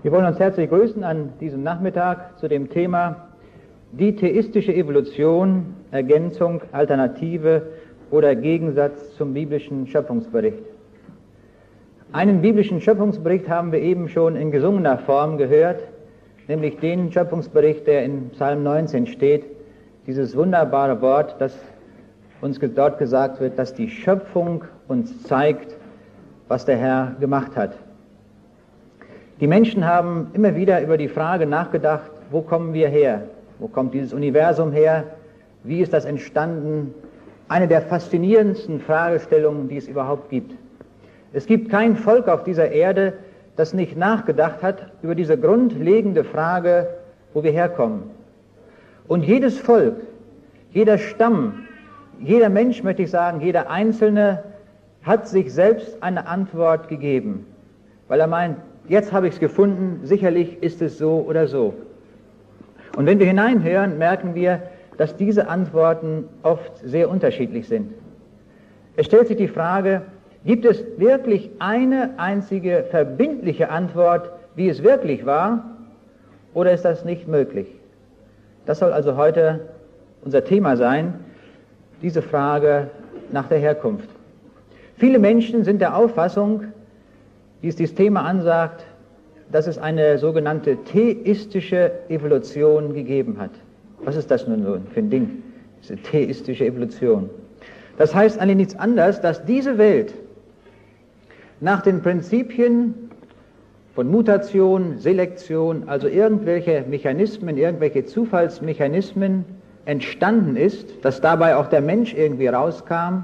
Wir wollen uns herzlich grüßen an diesem Nachmittag zu dem Thema die theistische Evolution, Ergänzung, Alternative oder Gegensatz zum biblischen Schöpfungsbericht. Einen biblischen Schöpfungsbericht haben wir eben schon in gesungener Form gehört, nämlich den Schöpfungsbericht, der in Psalm 19 steht, dieses wunderbare Wort, das uns dort gesagt wird, dass die Schöpfung uns zeigt, was der Herr gemacht hat. Die Menschen haben immer wieder über die Frage nachgedacht, wo kommen wir her? Wo kommt dieses Universum her? Wie ist das entstanden? Eine der faszinierendsten Fragestellungen, die es überhaupt gibt. Es gibt kein Volk auf dieser Erde, das nicht nachgedacht hat über diese grundlegende Frage, wo wir herkommen. Und jedes Volk, jeder Stamm, jeder Mensch, möchte ich sagen, jeder Einzelne hat sich selbst eine Antwort gegeben, weil er meint, jetzt habe ich es gefunden, sicherlich ist es so oder so. Und wenn wir hineinhören, merken wir, dass diese Antworten oft sehr unterschiedlich sind. Es stellt sich die Frage, gibt es wirklich eine einzige verbindliche Antwort, wie es wirklich war, oder ist das nicht möglich? Das soll also heute unser Thema sein, diese Frage nach der Herkunft. Viele Menschen sind der Auffassung, wie es dieses Thema ansagt, dass es eine sogenannte theistische Evolution gegeben hat. Was ist das nun so für ein Ding, diese theistische Evolution? Das heißt eigentlich nichts anderes, dass diese Welt nach den Prinzipien von Mutation, Selektion, also irgendwelche Mechanismen, irgendwelche Zufallsmechanismen entstanden ist, dass dabei auch der Mensch irgendwie rauskam,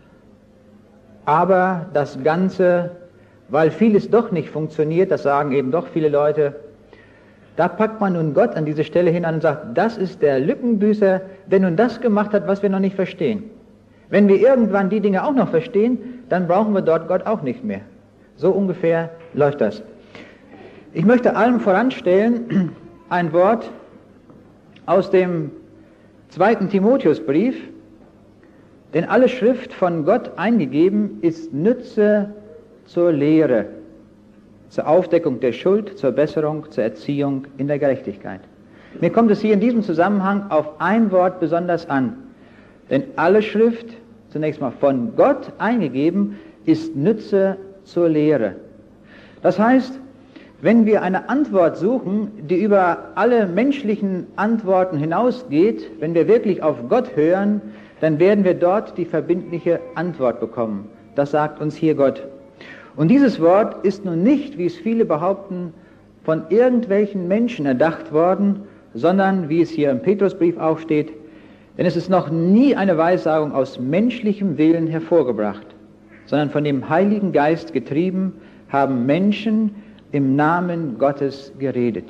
aber das Ganze, weil vieles doch nicht funktioniert, das sagen eben doch viele Leute, da packt man nun Gott an diese Stelle hin und sagt, das ist der Lückenbüßer, der nun das gemacht hat, was wir noch nicht verstehen. Wenn wir irgendwann die Dinge auch noch verstehen, dann brauchen wir dort Gott auch nicht mehr. So ungefähr läuft das. Ich möchte allem voranstellen ein Wort aus dem 2. Timotheusbrief, denn alle Schrift von Gott eingegeben ist Nütze zur Lehre, zur Aufdeckung der Schuld, zur Besserung, zur Erziehung in der Gerechtigkeit. Mir kommt es hier in diesem Zusammenhang auf ein Wort besonders an, denn alle Schrift, zunächst mal von Gott eingegeben, ist Nütze zur Lehre. Das heißt, wenn wir eine Antwort suchen, die über alle menschlichen Antworten hinausgeht, wenn wir wirklich auf Gott hören, dann werden wir dort die verbindliche Antwort bekommen. Das sagt uns hier Gott. Und dieses Wort ist nun nicht, wie es viele behaupten, von irgendwelchen Menschen erdacht worden, sondern, wie es hier im Petrusbrief auch steht, denn es ist noch nie eine Weissagung aus menschlichem Willen hervorgebracht, sondern von dem Heiligen Geist getrieben, haben Menschen im Namen Gottes geredet.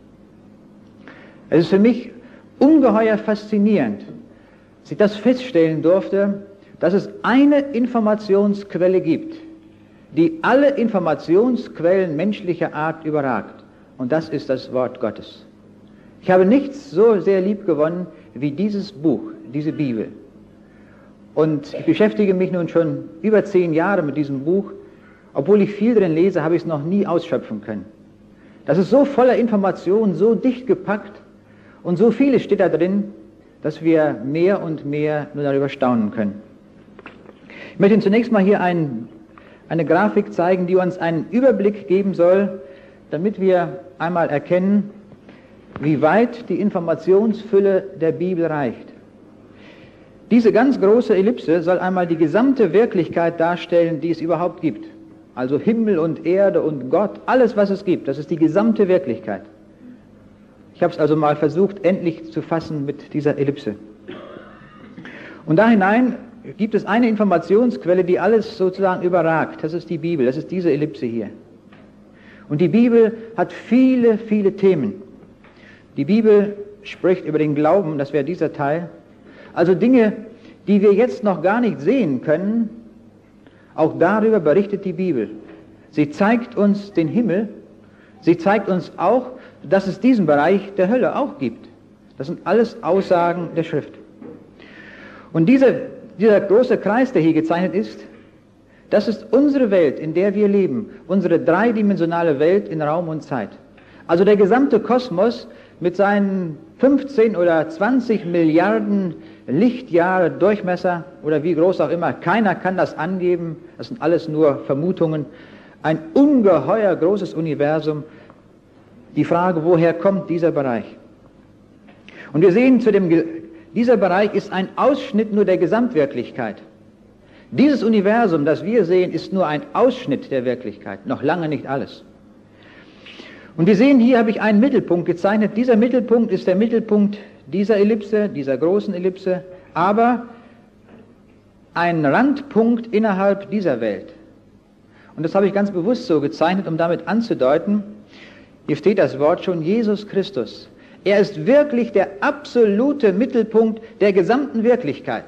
Es ist für mich ungeheuer faszinierend, dass ich das feststellen durfte, dass es eine Informationsquelle gibt, die alle Informationsquellen menschlicher Art überragt. Und das ist das Wort Gottes. Ich habe nichts so sehr lieb gewonnen wie dieses Buch, diese Bibel. Und ich beschäftige mich nun schon über 10 Jahre mit diesem Buch. Obwohl ich viel drin lese, habe ich es noch nie ausschöpfen können. Das ist so voller Informationen, so dicht gepackt und so vieles steht da drin, dass wir mehr und mehr nur darüber staunen können. Ich möchte Ihnen zunächst mal hier eine Grafik zeigen, die uns einen Überblick geben soll, damit wir einmal erkennen, wie weit die Informationsfülle der Bibel reicht. Diese ganz große Ellipse soll einmal die gesamte Wirklichkeit darstellen, die es überhaupt gibt. Also Himmel und Erde und Gott, alles was es gibt, das ist die gesamte Wirklichkeit. Ich habe es also mal versucht, endlich zu fassen mit dieser Ellipse. Und da hinein gibt es eine Informationsquelle, die alles sozusagen überragt. Das ist die Bibel, das ist diese Ellipse hier. Und die Bibel hat viele, viele Themen. Die Bibel spricht über den Glauben, das wäre dieser Teil. Also Dinge, die wir jetzt noch gar nicht sehen können, auch darüber berichtet die Bibel. Sie zeigt uns den Himmel, sie zeigt uns auch, dass es diesen Bereich der Hölle auch gibt. Das sind alles Aussagen der Schrift. Und dieser große Kreis, der hier gezeichnet ist, das ist unsere Welt, in der wir leben, unsere dreidimensionale Welt in Raum und Zeit. Also der gesamte Kosmos mit seinen 15 oder 20 Milliarden Lichtjahre Durchmesser oder wie groß auch immer, keiner kann das angeben, das sind alles nur Vermutungen, ein ungeheuer großes Universum. Die Frage, woher kommt dieser Bereich? Und wir sehen, dieser Bereich ist ein Ausschnitt nur der Gesamtwirklichkeit. Dieses Universum, das wir sehen, ist nur ein Ausschnitt der Wirklichkeit, noch lange nicht alles. Und wir sehen, hier habe ich einen Mittelpunkt gezeichnet. Dieser Mittelpunkt ist der Mittelpunkt dieser Ellipse, dieser großen Ellipse, aber ein Randpunkt innerhalb dieser Welt. Und das habe ich ganz bewusst so gezeichnet, um damit anzudeuten, hier steht das Wort schon, Jesus Christus. Er ist wirklich der absolute Mittelpunkt der gesamten Wirklichkeit.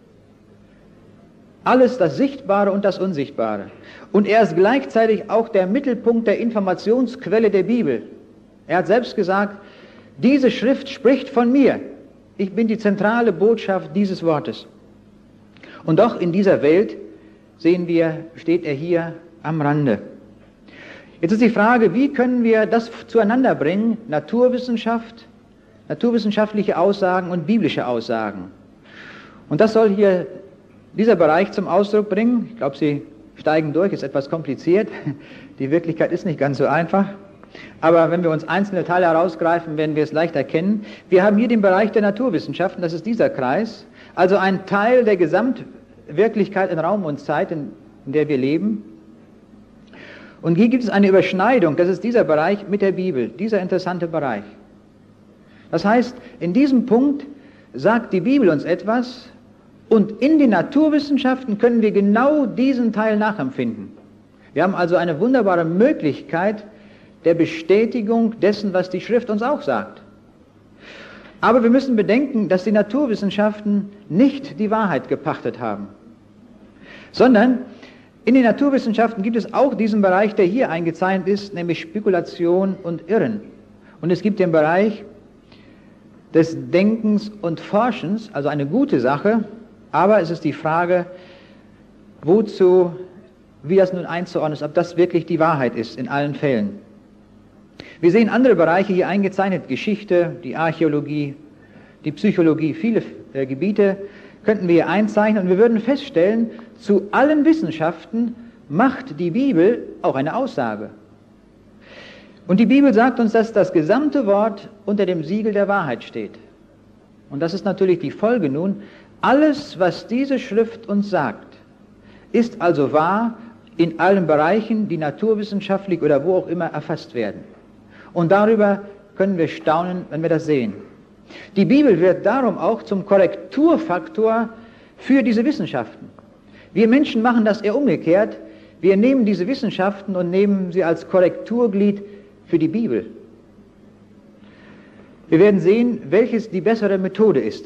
Alles das Sichtbare und das Unsichtbare. Und er ist gleichzeitig auch der Mittelpunkt der Informationsquelle der Bibel. Er hat selbst gesagt, diese Schrift spricht von mir. Ich bin die zentrale Botschaft dieses Wortes. Und doch in dieser Welt, sehen wir, steht er hier am Rande. Jetzt ist die Frage, wie können wir das zueinander bringen? Naturwissenschaft, naturwissenschaftliche Aussagen und biblische Aussagen. Und das soll hier dieser Bereich zum Ausdruck bringen. Ich glaube, Sie steigen durch, ist etwas kompliziert. Die Wirklichkeit ist nicht ganz so einfach. Aber wenn wir uns einzelne Teile herausgreifen, werden wir es leicht erkennen. Wir haben hier den Bereich der Naturwissenschaften, das ist dieser Kreis. Also ein Teil der Gesamtwirklichkeit in Raum und Zeit, in der wir leben. Und hier gibt es eine Überschneidung, das ist dieser Bereich mit der Bibel, dieser interessante Bereich. Das heißt, in diesem Punkt sagt die Bibel uns etwas und in den Naturwissenschaften können wir genau diesen Teil nachempfinden. Wir haben also eine wunderbare Möglichkeit der Bestätigung dessen, was die Schrift uns auch sagt. Aber wir müssen bedenken, dass die Naturwissenschaften nicht die Wahrheit gepachtet haben, sondern in den Naturwissenschaften gibt es auch diesen Bereich, der hier eingezeichnet ist, nämlich Spekulation und Irren. Und es gibt den Bereich des Denkens und Forschens, also eine gute Sache, aber es ist die Frage, wie das nun einzuordnen ist, ob das wirklich die Wahrheit ist in allen Fällen. Wir sehen andere Bereiche hier eingezeichnet, Geschichte, die Archäologie, die Psychologie, viele Gebiete könnten wir hier einzeichnen und wir würden feststellen, zu allen Wissenschaften macht die Bibel auch eine Aussage. Und die Bibel sagt uns, dass das gesamte Wort unter dem Siegel der Wahrheit steht. Und das ist natürlich die Folge nun, alles, was diese Schrift uns sagt, ist also wahr in allen Bereichen, die naturwissenschaftlich oder wo auch immer erfasst werden. Und darüber können wir staunen, wenn wir das sehen. Die Bibel wird darum auch zum Korrekturfaktor für diese Wissenschaften. Wir Menschen machen das eher umgekehrt. Wir nehmen diese Wissenschaften und nehmen sie als Korrekturglied für die Bibel. Wir werden sehen, welches die bessere Methode ist.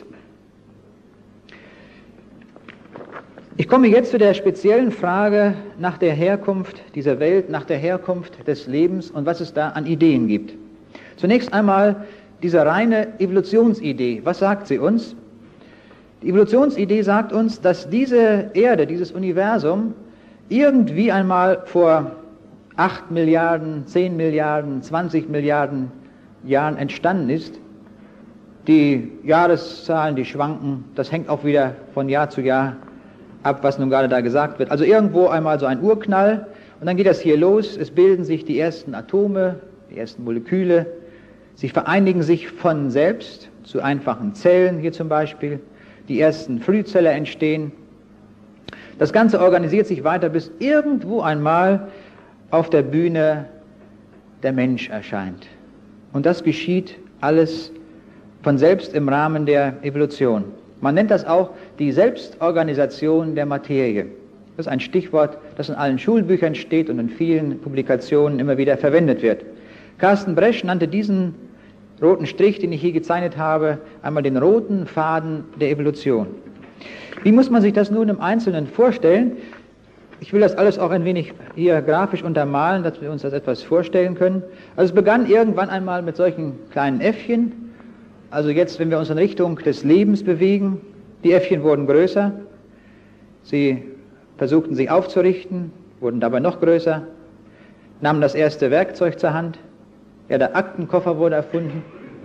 Ich komme jetzt zu der speziellen Frage nach der Herkunft dieser Welt, nach der Herkunft des Lebens und was es da an Ideen gibt. Zunächst einmal diese reine Evolutionsidee. Was sagt sie uns? Die Evolutionsidee sagt uns, dass diese Erde, dieses Universum irgendwie einmal vor 8 Milliarden, 10 Milliarden, 20 Milliarden Jahren entstanden ist. Die Jahreszahlen, die schwanken, das hängt auch wieder von Jahr zu Jahr ab, was nun gerade da gesagt wird. Also irgendwo einmal so ein Urknall und dann geht das hier los, es bilden sich die ersten Atome, die ersten Moleküle, sie vereinigen sich von selbst zu einfachen Zellen, hier zum Beispiel, die ersten Frühzeller entstehen. Das Ganze organisiert sich weiter, bis irgendwo einmal auf der Bühne der Mensch erscheint. Und das geschieht alles von selbst im Rahmen der Evolution. Man nennt das auch die Selbstorganisation der Materie. Das ist ein Stichwort, das in allen Schulbüchern steht und in vielen Publikationen immer wieder verwendet wird. Carsten Bresch nannte diesen roten Strich, den ich hier gezeichnet habe, einmal den roten Faden der Evolution. Wie muss man sich das nun im Einzelnen vorstellen? Ich will das alles auch ein wenig hier grafisch untermalen, dass wir uns das etwas vorstellen können. Also es begann irgendwann einmal mit solchen kleinen Äffchen. Also jetzt, wenn wir uns in Richtung des Lebens bewegen, die Äffchen wurden größer. Sie versuchten sich aufzurichten, wurden dabei noch größer, nahmen das erste Werkzeug zur Hand. Ja, der Aktenkoffer wurde erfunden.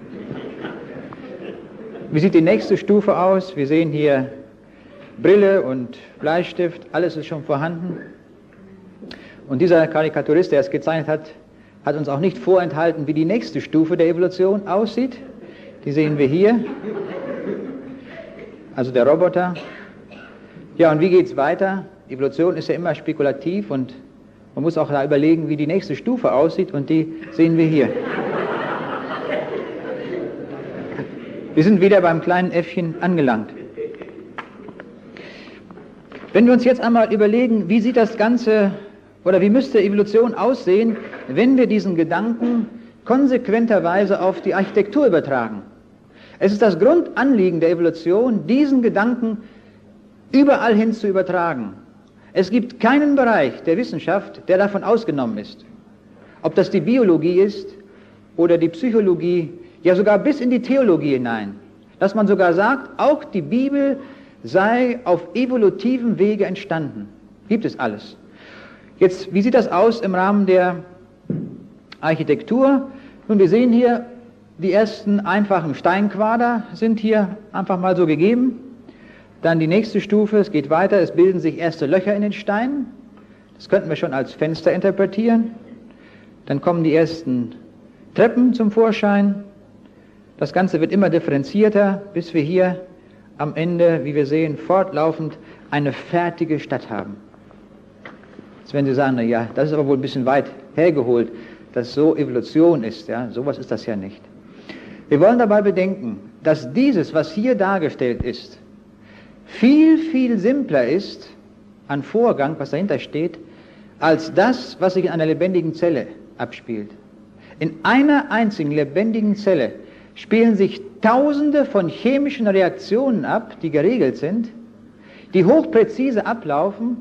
Wie sieht die nächste Stufe aus? Wir sehen hier Brille und Bleistift, alles ist schon vorhanden. Und dieser Karikaturist, der es gezeichnet hat, hat uns auch nicht vorenthalten, wie die nächste Stufe der Evolution aussieht. Die sehen wir hier. Also der Roboter. Ja, und wie geht es weiter? Evolution ist ja immer spekulativ und man muss auch da überlegen, wie die nächste Stufe aussieht, und die sehen wir hier. Wir sind wieder beim kleinen Äffchen angelangt. Wenn wir uns jetzt einmal überlegen, wie sieht das Ganze oder wie müsste Evolution aussehen, wenn wir diesen Gedanken konsequenterweise auf die Architektur übertragen. Es ist das Grundanliegen der Evolution, diesen Gedanken überall hin zu übertragen. Es gibt keinen Bereich der Wissenschaft, der davon ausgenommen ist. Ob das die Biologie ist oder die Psychologie, ja sogar bis in die Theologie hinein. Dass man sogar sagt, auch die Bibel sei auf evolutivem Wege entstanden. Gibt es alles. Jetzt, wie sieht das aus im Rahmen der Architektur? Nun, wir sehen hier, die ersten einfachen Steinquader sind hier einfach mal so gegeben. Dann die nächste Stufe, es geht weiter, es bilden sich erste Löcher in den Steinen. Das könnten wir schon als Fenster interpretieren. Dann kommen die ersten Treppen zum Vorschein. Das Ganze wird immer differenzierter, bis wir hier am Ende, wie wir sehen, fortlaufend eine fertige Stadt haben. Jetzt werden Sie sagen, na ja, das ist aber wohl ein bisschen weit hergeholt, dass so Evolution ist. Ja, sowas ist das ja nicht. Wir wollen dabei bedenken, dass dieses, was hier dargestellt ist, viel, viel simpler ist an Vorgang, was dahinter steht, als das, was sich in einer lebendigen Zelle abspielt. In einer einzigen lebendigen Zelle spielen sich Tausende von chemischen Reaktionen ab, die geregelt sind, die hochpräzise ablaufen,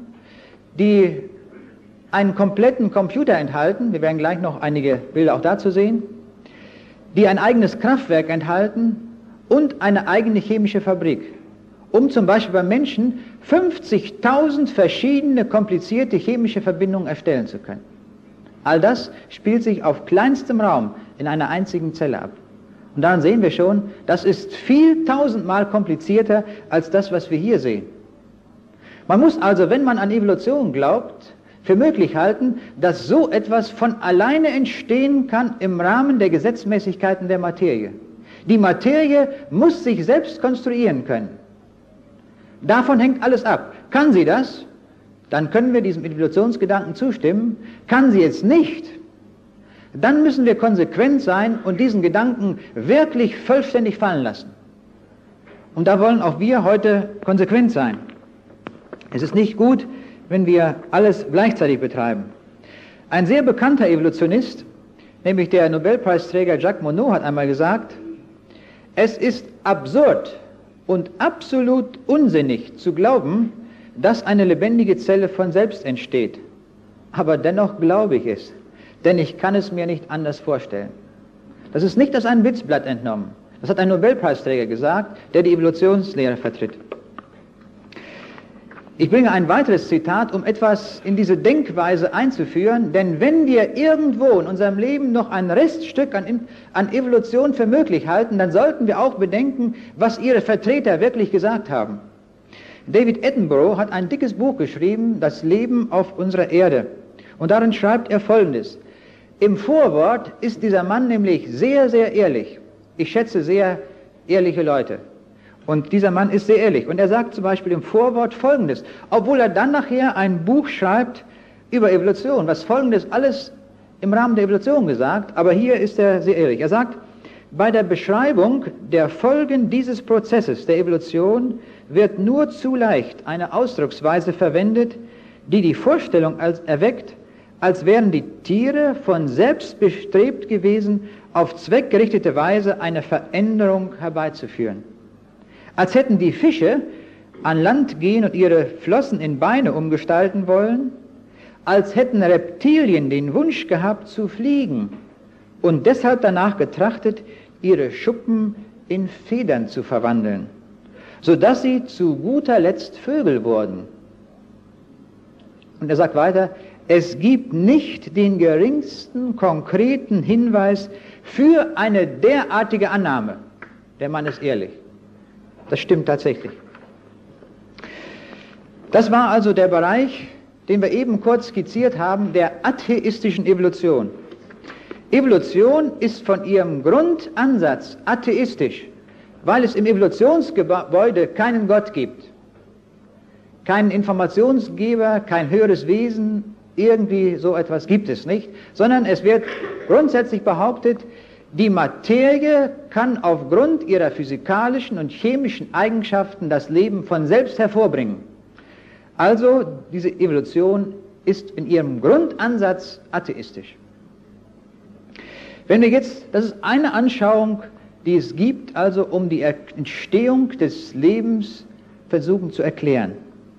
die einen kompletten Computer enthalten, wir werden gleich noch einige Bilder auch dazu sehen, die ein eigenes Kraftwerk enthalten und eine eigene chemische Fabrik, um zum Beispiel beim Menschen 50.000 verschiedene komplizierte chemische Verbindungen erstellen zu können. All das spielt sich auf kleinstem Raum in einer einzigen Zelle ab. Und daran sehen wir schon, das ist viel tausendmal komplizierter als das, was wir hier sehen. Man muss also, wenn man an Evolution glaubt, für möglich halten, dass so etwas von alleine entstehen kann im Rahmen der Gesetzmäßigkeiten der Materie. Die Materie muss sich selbst konstruieren können. Davon hängt alles ab. Kann sie das? Dann können wir diesem Evolutionsgedanken zustimmen. Kann sie es nicht? Dann müssen wir konsequent sein und diesen Gedanken wirklich vollständig fallen lassen. Und da wollen auch wir heute konsequent sein. Es ist nicht gut, wenn wir alles gleichzeitig betreiben. Ein sehr bekannter Evolutionist, nämlich der Nobelpreisträger Jacques Monod, hat einmal gesagt, es ist absurd und absolut unsinnig zu glauben, dass eine lebendige Zelle von selbst entsteht. Aber dennoch glaube ich es, denn ich kann es mir nicht anders vorstellen. Das ist nicht aus einem Witzblatt entnommen. Das hat ein Nobelpreisträger gesagt, der die Evolutionslehre vertritt. Ich bringe ein weiteres Zitat, um etwas in diese Denkweise einzuführen, denn wenn wir irgendwo in unserem Leben noch ein Reststück an Evolution für möglich halten, dann sollten wir auch bedenken, was ihre Vertreter wirklich gesagt haben. David Attenborough hat ein dickes Buch geschrieben, Das Leben auf unserer Erde. Und darin schreibt er Folgendes. Im Vorwort ist dieser Mann nämlich sehr, sehr ehrlich. Ich schätze sehr ehrliche Leute. Und dieser Mann ist sehr ehrlich. Und er sagt zum Beispiel im Vorwort Folgendes, obwohl er dann nachher ein Buch schreibt über Evolution, was Folgendes alles im Rahmen der Evolution gesagt, aber hier ist er sehr ehrlich. Er sagt, bei der Beschreibung der Folgen dieses Prozesses der Evolution wird nur zu leicht eine Ausdrucksweise verwendet, die die Vorstellung erweckt, als wären die Tiere von selbst bestrebt gewesen, auf zweckgerichtete Weise eine Veränderung herbeizuführen. Als hätten die Fische an Land gehen und ihre Flossen in Beine umgestalten wollen, als hätten Reptilien den Wunsch gehabt zu fliegen und deshalb danach getrachtet, ihre Schuppen in Federn zu verwandeln, sodass sie zu guter Letzt Vögel wurden. Und er sagt weiter, Es gibt nicht den geringsten konkreten Hinweis für eine derartige Annahme. Der Mann ist ehrlich. Das stimmt tatsächlich. Das war also der Bereich, den wir eben kurz skizziert haben, der atheistischen Evolution. Evolution ist von ihrem Grundansatz atheistisch, weil es im Evolutionsgebäude keinen Gott gibt, keinen Informationsgeber, kein höheres Wesen, irgendwie so etwas gibt es nicht, sondern es wird grundsätzlich behauptet, die Materie kann aufgrund ihrer physikalischen und chemischen Eigenschaften das Leben von selbst hervorbringen. Also diese Evolution ist in ihrem Grundansatz atheistisch. Wenn wir jetzt, das ist eine Anschauung, die es gibt, also um die Entstehung des Lebens versuchen zu erklären.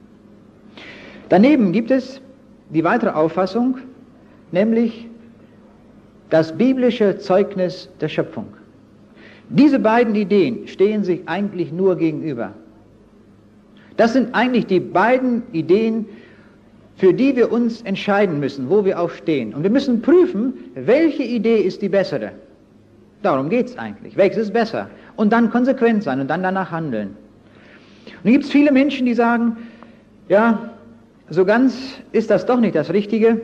Daneben gibt es die weitere Auffassung, nämlich das biblische Zeugnis der Schöpfung. Diese beiden Ideen stehen sich eigentlich nur gegenüber. Das sind eigentlich die beiden Ideen, für die wir uns entscheiden müssen, wo wir aufstehen. Und wir müssen prüfen, welche Idee ist die bessere. Darum geht es eigentlich. Welches ist besser? Und dann konsequent sein und dann danach handeln. Und dann gibt es viele Menschen, die sagen, ja, so ganz ist das doch nicht das Richtige.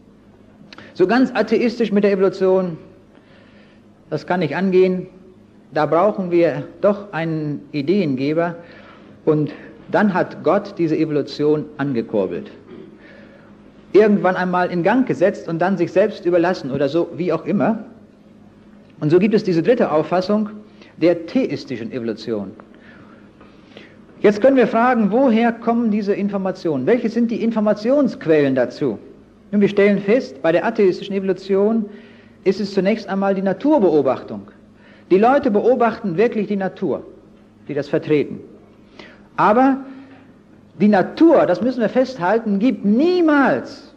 So ganz atheistisch mit der Evolution, das kann nicht angehen. Da brauchen wir doch einen Ideengeber. Und dann hat Gott diese Evolution angekurbelt. Irgendwann einmal in Gang gesetzt und dann sich selbst überlassen oder so, wie auch immer. Und so gibt es diese dritte Auffassung der theistischen Evolution. Jetzt können wir fragen, woher kommen diese Informationen? Welche sind die Informationsquellen dazu? Nun, wir stellen fest, bei der atheistischen Evolution ist es zunächst einmal die Naturbeobachtung. Die Leute beobachten wirklich die Natur, die das vertreten. Aber die Natur, das müssen wir festhalten, gibt niemals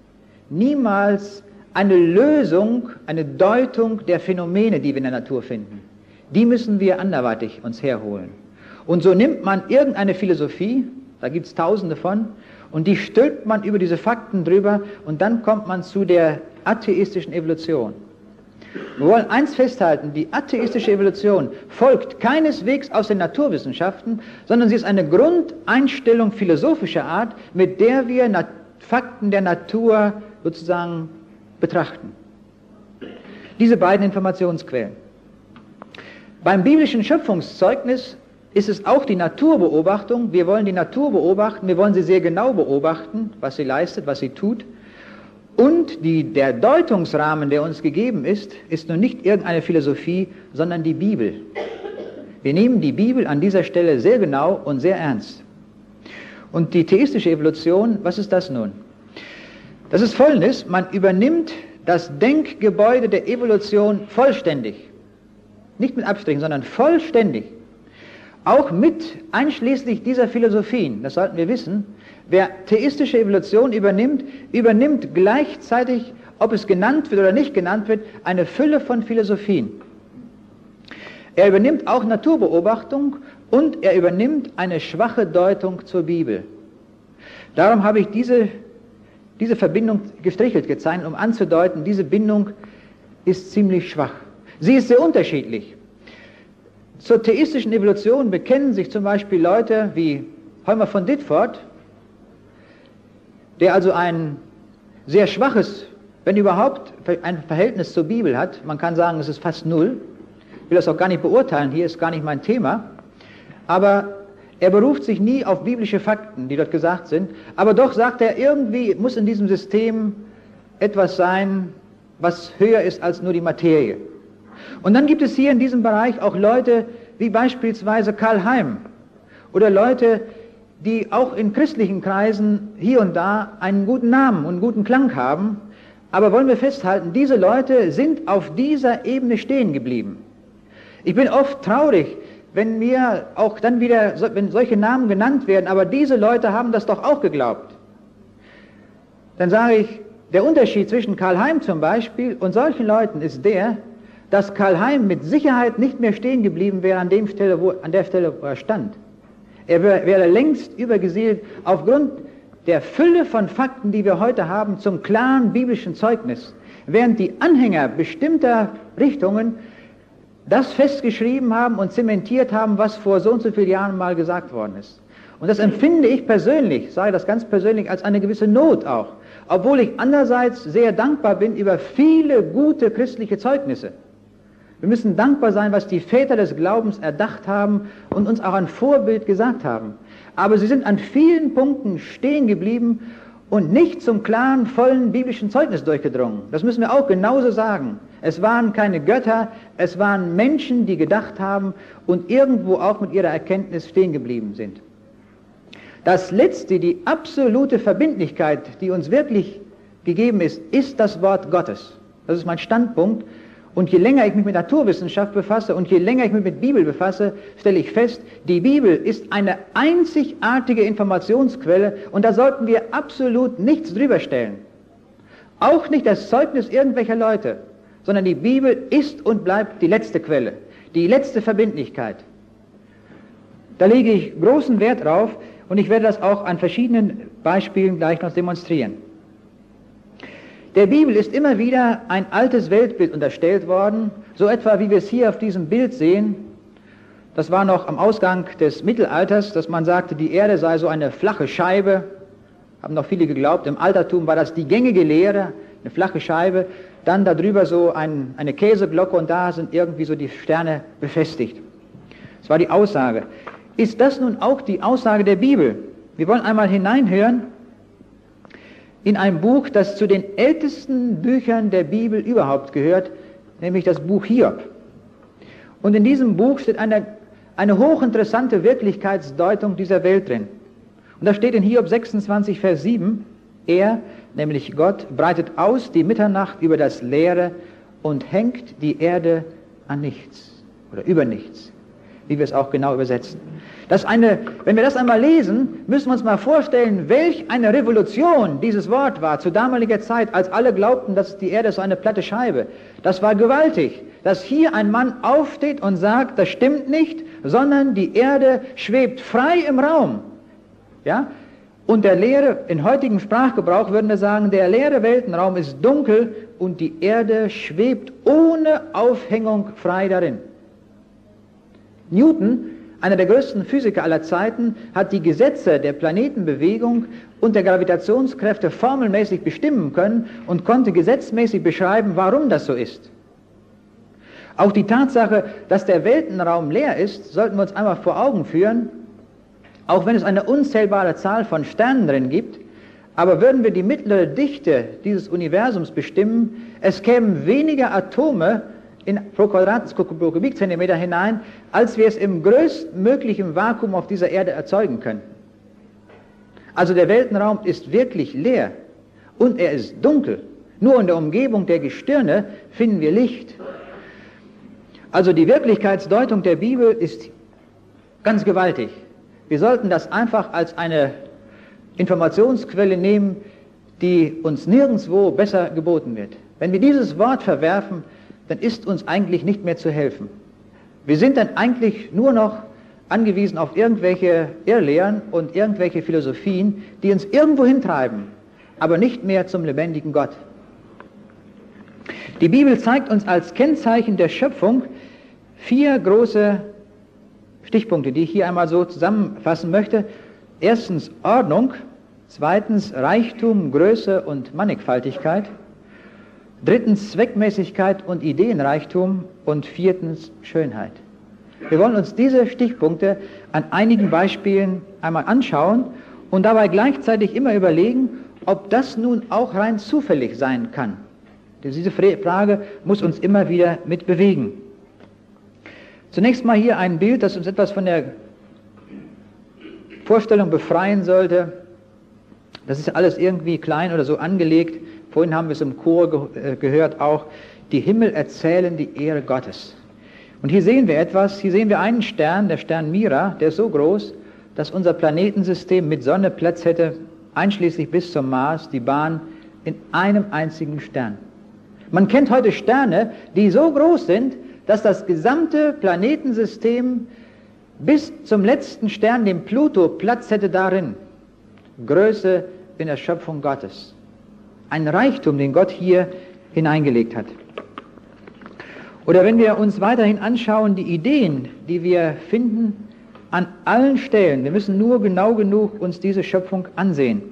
eine Lösung, eine Deutung der Phänomene, die wir in der Natur finden. Die müssen wir anderweitig uns herholen. Und so nimmt man irgendeine Philosophie, da gibt es tausende von, und die stülpt man über diese Fakten drüber und dann kommt man zu der atheistischen Evolution. Wir wollen eins festhalten, die atheistische Evolution folgt keineswegs aus den Naturwissenschaften, sondern sie ist eine Grundeinstellung philosophischer Art, mit der wir Fakten der Natur sozusagen betrachten. Diese beiden Informationsquellen. Beim biblischen Schöpfungszeugnis ist es auch die Naturbeobachtung. Wir wollen die Natur beobachten, wir wollen sie sehr genau beobachten, was sie leistet, was sie tut. Und der Deutungsrahmen, der uns gegeben ist nun nicht irgendeine Philosophie, sondern die Bibel. Wir nehmen die Bibel an dieser Stelle sehr genau und sehr ernst. Und die theistische Evolution, was ist das nun? Das ist Folgendes: Man übernimmt das Denkgebäude der Evolution vollständig. Nicht mit Abstrichen, sondern vollständig. Auch mit einschließlich dieser Philosophien, das sollten wir wissen. Wer theistische Evolution übernimmt gleichzeitig, ob es genannt wird oder nicht genannt wird, eine Fülle von Philosophien. Er übernimmt auch Naturbeobachtung und er übernimmt eine schwache Deutung zur Bibel. Darum habe ich diese Verbindung gestrichelt gezeichnet, um anzudeuten, diese Bindung ist ziemlich schwach. Sie ist sehr unterschiedlich. Zur theistischen Evolution bekennen sich zum Beispiel Leute wie Heumer von Ditford, der also ein sehr schwaches, wenn überhaupt, ein Verhältnis zur Bibel hat. Man kann sagen, es ist fast null. Ich will das auch gar nicht beurteilen, hier ist gar nicht mein Thema. Aber er beruft sich nie auf biblische Fakten, die dort gesagt sind. Aber doch sagt er, irgendwie muss in diesem System etwas sein, was höher ist als nur die Materie. Und dann gibt es hier in diesem Bereich auch Leute wie beispielsweise Karl Heim oder Leute, die auch in christlichen Kreisen hier und da einen guten Namen und einen guten Klang haben. Aber wollen wir festhalten, diese Leute sind auf dieser Ebene stehen geblieben. Ich bin oft traurig, wenn mir auch dann wieder, wenn solche Namen genannt werden, aber diese Leute haben das doch auch geglaubt. Dann sage ich, der Unterschied zwischen Karl Heim zum Beispiel und solchen Leuten ist der, dass Karl Heim mit Sicherheit nicht mehr stehen geblieben wäre an der Stelle, wo er stand. Er wäre längst übergesiedelt aufgrund der Fülle von Fakten, die wir heute haben, zum klaren biblischen Zeugnis, während die Anhänger bestimmter Richtungen das festgeschrieben haben und zementiert haben, was vor so und so vielen Jahren mal gesagt worden ist. Und das empfinde ich persönlich, sage das ganz persönlich, als eine gewisse Not auch, obwohl ich andererseits sehr dankbar bin über viele gute christliche Zeugnisse. Wir müssen dankbar sein, was die Väter des Glaubens erdacht haben und uns auch ein Vorbild gesagt haben. Aber sie sind an vielen Punkten stehen geblieben und nicht zum klaren, vollen biblischen Zeugnis durchgedrungen. Das müssen wir auch genauso sagen. Es waren keine Götter, es waren Menschen, die gedacht haben und irgendwo auch mit ihrer Erkenntnis stehen geblieben sind. Das Letzte, die absolute Verbindlichkeit, die uns wirklich gegeben ist, ist das Wort Gottes. Das ist mein Standpunkt. Und je länger ich mich mit Naturwissenschaft befasse und je länger ich mich mit Bibel befasse, stelle ich fest, die Bibel ist eine einzigartige Informationsquelle und da sollten wir absolut nichts drüber stellen. Auch nicht das Zeugnis irgendwelcher Leute, sondern die Bibel ist und bleibt die letzte Quelle, die letzte Verbindlichkeit. Da lege ich großen Wert drauf und ich werde das auch an verschiedenen Beispielen gleich noch demonstrieren. Der Bibel ist immer wieder ein altes Weltbild unterstellt worden, so etwa wie wir es hier auf diesem Bild sehen. Das war noch am Ausgang des Mittelalters, dass man sagte, die Erde sei so eine flache Scheibe. Haben noch viele geglaubt, im Altertum war das die gängige Lehre, eine flache Scheibe. Dann darüber so eine Käseglocke und da sind irgendwie so die Sterne befestigt. Das war die Aussage. Ist das nun auch die Aussage der Bibel? Wir wollen einmal hineinhören in ein Buch, das zu den ältesten Büchern der Bibel überhaupt gehört, nämlich das Buch Hiob. Und in diesem Buch steht eine hochinteressante Wirklichkeitsdeutung dieser Welt drin. Und da steht in Hiob 26, Vers 7, er, nämlich Gott, breitet aus die Mitternacht über das Leere und hängt die Erde an nichts oder über nichts, wie wir es auch genau übersetzen. Wenn wir das einmal lesen, müssen wir uns mal vorstellen, welch eine Revolution dieses Wort war zu damaliger Zeit, als alle glaubten, dass die Erde so eine platte Scheibe. Das war gewaltig, dass hier ein Mann aufsteht und sagt, das stimmt nicht, sondern die Erde schwebt frei im Raum. Ja? Und der leere, in heutigem Sprachgebrauch würden wir sagen, der leere Weltenraum ist dunkel und die Erde schwebt ohne Aufhängung frei darin. Newton, einer der größten Physiker aller Zeiten, hat die Gesetze der Planetenbewegung und der Gravitationskräfte formelmäßig bestimmen können und konnte gesetzmäßig beschreiben, warum das so ist. Auch die Tatsache, dass der Weltenraum leer ist, sollten wir uns einmal vor Augen führen, auch wenn es eine unzählbare Zahl von Sternen drin gibt, aber würden wir die mittlere Dichte dieses Universums bestimmen, es kämen weniger Atome pro Kubikzentimeter hinein, als wir es im größtmöglichen Vakuum auf dieser Erde erzeugen können. Also der Weltenraum ist wirklich leer und er ist dunkel. Nur in der Umgebung der Gestirne finden wir Licht. Also die Wirklichkeitsdeutung der Bibel ist ganz gewaltig. Wir sollten das einfach als eine Informationsquelle nehmen, die uns nirgendwo besser geboten wird. Wenn wir dieses Wort verwerfen, dann ist uns eigentlich nicht mehr zu helfen. Wir sind dann eigentlich nur noch angewiesen auf irgendwelche Irrlehren und irgendwelche Philosophien, die uns irgendwo hintreiben, aber nicht mehr zum lebendigen Gott. Die Bibel zeigt uns als Kennzeichen der Schöpfung 4 große Stichpunkte, die ich hier einmal so zusammenfassen möchte. Erstens Ordnung, zweitens Reichtum, Größe und Mannigfaltigkeit, drittens Zweckmäßigkeit und Ideenreichtum und viertens Schönheit. Wir wollen uns diese Stichpunkte an einigen Beispielen einmal anschauen und dabei gleichzeitig immer überlegen, ob das nun auch rein zufällig sein kann. Diese Frage muss uns immer wieder mit bewegen. Zunächst mal hier ein Bild, das uns etwas von der Vorstellung befreien sollte. Das ist alles irgendwie klein oder so angelegt. Vorhin haben wir es im Chor gehört auch. Die Himmel erzählen die Ehre Gottes. Und hier sehen wir etwas. Hier sehen wir einen Stern, der Stern Mira, der ist so groß, dass unser Planetensystem mit Sonne Platz hätte, einschließlich bis zum Mars, die Bahn, in einem einzigen Stern. Man kennt heute Sterne, die so groß sind, dass das gesamte Planetensystem bis zum letzten Stern, dem Pluto, Platz hätte darin. Größe in der Schöpfung Gottes. Ein Reichtum, den Gott hier hineingelegt hat. Oder wenn wir uns weiterhin anschauen, die Ideen, die wir finden, an allen Stellen, wir müssen nur genau genug uns diese Schöpfung ansehen.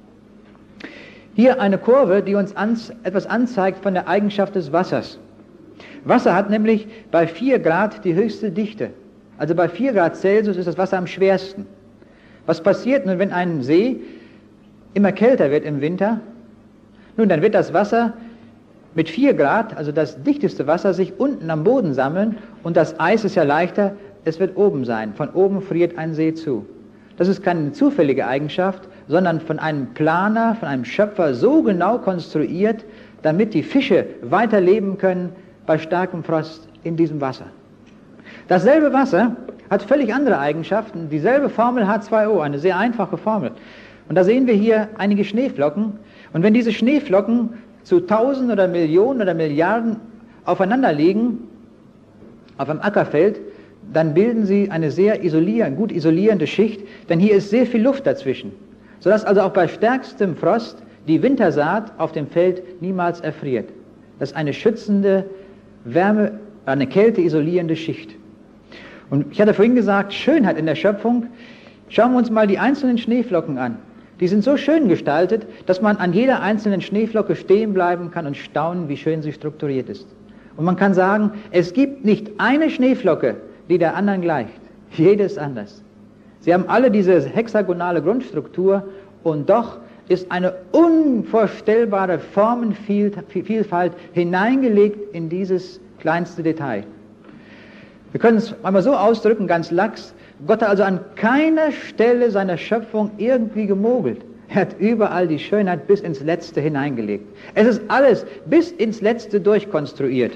Hier eine Kurve, die uns etwas anzeigt von der Eigenschaft des Wassers. Wasser hat nämlich bei 4 Grad die höchste Dichte. Also bei 4 Grad Celsius ist das Wasser am schwersten. Was passiert nun, wenn ein See immer kälter wird im Winter? Nun, dann wird das Wasser mit 4 Grad, also das dichteste Wasser, sich unten am Boden sammeln und das Eis ist ja leichter, es wird oben sein. Von oben friert ein See zu. Das ist keine zufällige Eigenschaft, sondern von einem Planer, von einem Schöpfer so genau konstruiert, damit die Fische weiterleben können bei starkem Frost in diesem Wasser. Dasselbe Wasser hat völlig andere Eigenschaften, dieselbe Formel H2O, eine sehr einfache Formel. Und da sehen wir hier einige Schneeflocken. Und wenn diese Schneeflocken zu Tausenden oder Millionen oder Milliarden aufeinander liegen, auf einem Ackerfeld, dann bilden sie eine sehr gut isolierende Schicht, denn hier ist sehr viel Luft dazwischen, sodass also auch bei stärkstem Frost die Wintersaat auf dem Feld niemals erfriert. Das ist eine schützende, eine kälteisolierende Schicht. Und ich hatte vorhin gesagt, Schönheit in der Schöpfung. Schauen wir uns mal die einzelnen Schneeflocken an. Die sind so schön gestaltet, dass man an jeder einzelnen Schneeflocke stehen bleiben kann und staunen, wie schön sie strukturiert ist. Und man kann sagen, es gibt nicht eine Schneeflocke, die der anderen gleicht. Jede ist anders. Sie haben alle diese hexagonale Grundstruktur und doch ist eine unvorstellbare Formenvielfalt hineingelegt in dieses kleinste Detail. Wir können es einmal so ausdrücken, ganz lax, Gott hat also an keiner Stelle seiner Schöpfung irgendwie gemogelt. Er hat überall die Schönheit bis ins Letzte hineingelegt. Es ist alles bis ins Letzte durchkonstruiert.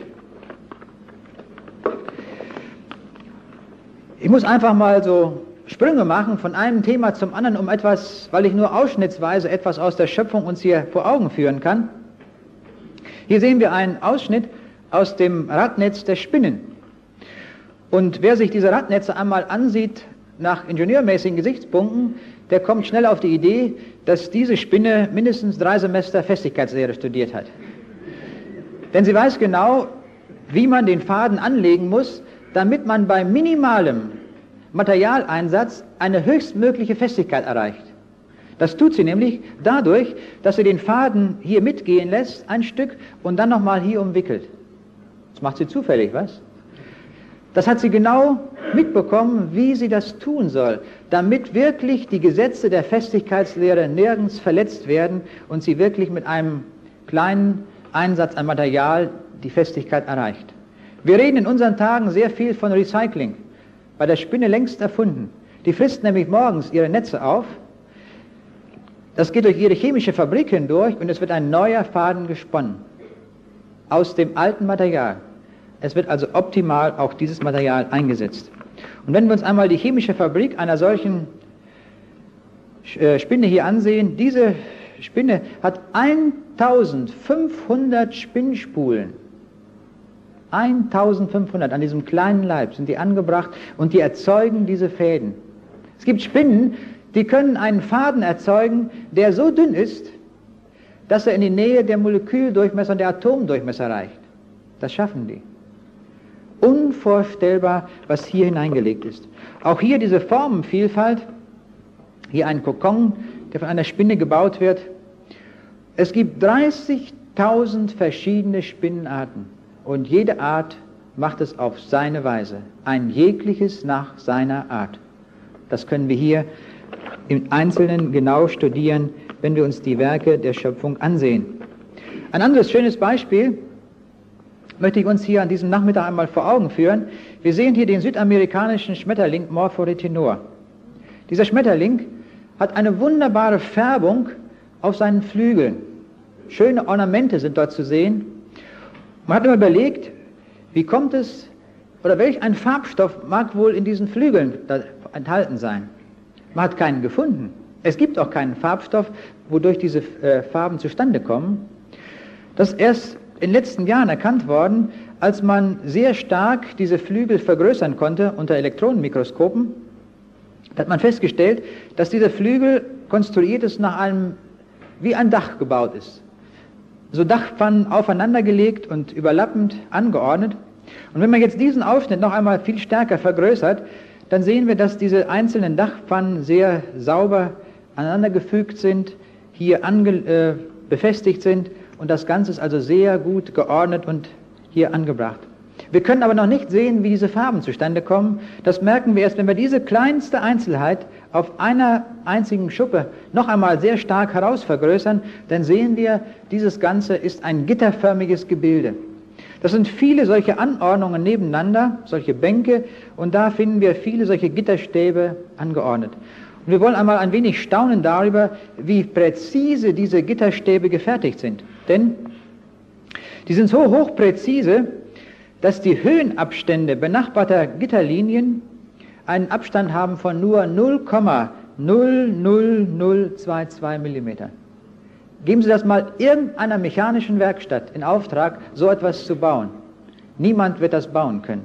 Ich muss einfach mal so Sprünge machen von einem Thema zum anderen, weil ich nur ausschnittsweise etwas aus der Schöpfung uns hier vor Augen führen kann. Hier sehen wir einen Ausschnitt aus dem Radnetz der Spinnen. Und wer sich diese Radnetze einmal ansieht, nach ingenieurmäßigen Gesichtspunkten, der kommt schnell auf die Idee, dass diese Spinne mindestens 3 Semester Festigkeitslehre studiert hat. Denn sie weiß genau, wie man den Faden anlegen muss, damit man bei minimalem Materialeinsatz eine höchstmögliche Festigkeit erreicht. Das tut sie nämlich dadurch, dass sie den Faden hier mitgehen lässt, ein Stück, und dann nochmal hier umwickelt. Das macht sie zufällig, was? Das hat sie genau mitbekommen, wie sie das tun soll, damit wirklich die Gesetze der Festigkeitslehre nirgends verletzt werden und sie wirklich mit einem kleinen Einsatz an Material die Festigkeit erreicht. Wir reden in unseren Tagen sehr viel von Recycling, bei der Spinne längst erfunden. Die frisst nämlich morgens ihre Netze auf, das geht durch ihre chemische Fabrik hindurch und es wird ein neuer Faden gesponnen aus dem alten Material. Es wird also optimal auch dieses Material eingesetzt. Und wenn wir uns einmal die chemische Fabrik einer solchen Spinne hier ansehen, diese Spinne hat 1500 Spinnspulen. 1500 an diesem kleinen Leib sind die angebracht und die erzeugen diese Fäden. Es gibt Spinnen, die können einen Faden erzeugen, der so dünn ist, dass er in die Nähe der Moleküldurchmesser und der Atomdurchmesser reicht. Das schaffen die. Unvorstellbar, was hier hineingelegt ist. Auch hier diese Formenvielfalt, hier ein Kokon, der von einer Spinne gebaut wird. Es gibt 30.000 verschiedene Spinnenarten und jede Art macht es auf seine Weise, ein jegliches nach seiner Art. Das können wir hier im Einzelnen genau studieren, wenn wir uns die Werke der Schöpfung ansehen. Ein anderes schönes Beispiel möchte ich uns hier an diesem Nachmittag einmal vor Augen führen. Wir sehen hier den südamerikanischen Schmetterling Morphoretinor. Dieser Schmetterling hat eine wunderbare Färbung auf seinen Flügeln. Schöne Ornamente sind dort zu sehen. Man hat immer überlegt, wie kommt es, oder welch ein Farbstoff mag wohl in diesen Flügeln enthalten sein. Man hat keinen gefunden. Es gibt auch keinen Farbstoff, wodurch diese Farben zustande kommen. Das ist erst in den letzten Jahren erkannt worden, als man sehr stark diese Flügel vergrößern konnte unter Elektronenmikroskopen. Da hat man festgestellt, dass diese Flügel konstruiert ist nach einem, wie ein Dach gebaut ist. So Dachpfannen aufeinandergelegt und überlappend angeordnet. Und wenn man jetzt diesen Ausschnitt noch einmal viel stärker vergrößert, dann sehen wir, dass diese einzelnen Dachpfannen sehr sauber aneinandergefügt sind, hier befestigt sind und das Ganze ist also sehr gut geordnet und hier angebracht. Wir können aber noch nicht sehen, wie diese Farben zustande kommen. Das merken wir erst, wenn wir diese kleinste Einzelheit auf einer einzigen Schuppe noch einmal sehr stark herausvergrößern, dann sehen wir, dieses Ganze ist ein gitterförmiges Gebilde. Das sind viele solche Anordnungen nebeneinander, solche Bänke, und da finden wir viele solche Gitterstäbe angeordnet. Und wir wollen einmal ein wenig staunen darüber, wie präzise diese Gitterstäbe gefertigt sind. Denn die sind so hochpräzise, dass die Höhenabstände benachbarter Gitterlinien einen Abstand haben von nur 0,00022 mm. Geben Sie das mal irgendeiner mechanischen Werkstatt in Auftrag, so etwas zu bauen. Niemand wird das bauen können.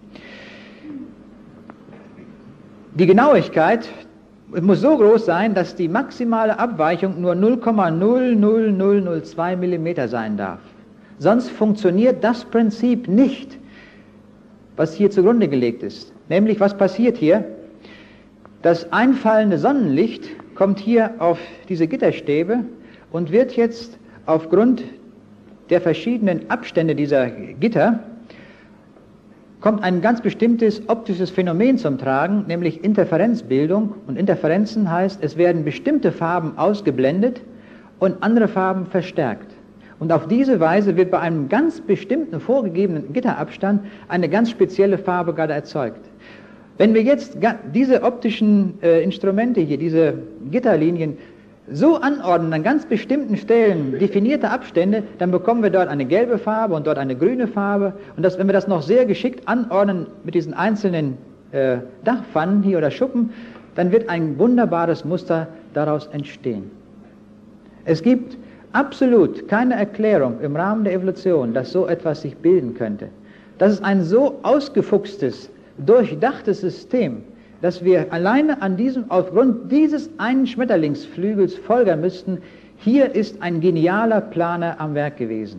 Die Genauigkeit muss so groß sein, dass die maximale Abweichung nur 0,00002 mm sein darf. Sonst funktioniert das Prinzip nicht, was hier zugrunde gelegt ist. Nämlich, was passiert hier? Das einfallende Sonnenlicht kommt hier auf diese Gitterstäbe und wird jetzt aufgrund der verschiedenen Abstände dieser Gitter, kommt ein ganz bestimmtes optisches Phänomen zum Tragen, nämlich Interferenzbildung. Und Interferenzen heißt, es werden bestimmte Farben ausgeblendet und andere Farben verstärkt. Und auf diese Weise wird bei einem ganz bestimmten vorgegebenen Gitterabstand eine ganz spezielle Farbe gerade erzeugt. Wenn wir jetzt diese optischen Instrumente hier, diese Gitterlinien, so anordnen an ganz bestimmten Stellen definierte Abstände, dann bekommen wir dort eine gelbe Farbe und dort eine grüne Farbe. Und wenn wir das noch sehr geschickt anordnen mit diesen einzelnen Dachpfannen hier oder Schuppen, dann wird ein wunderbares Muster daraus entstehen. Es gibt absolut keine Erklärung im Rahmen der Evolution, dass so etwas sich bilden könnte. Das ist ein so ausgefuchstes, durchdachtes System, dass wir alleine aufgrund dieses einen Schmetterlingsflügels folgern müssten, hier ist ein genialer Planer am Werk gewesen.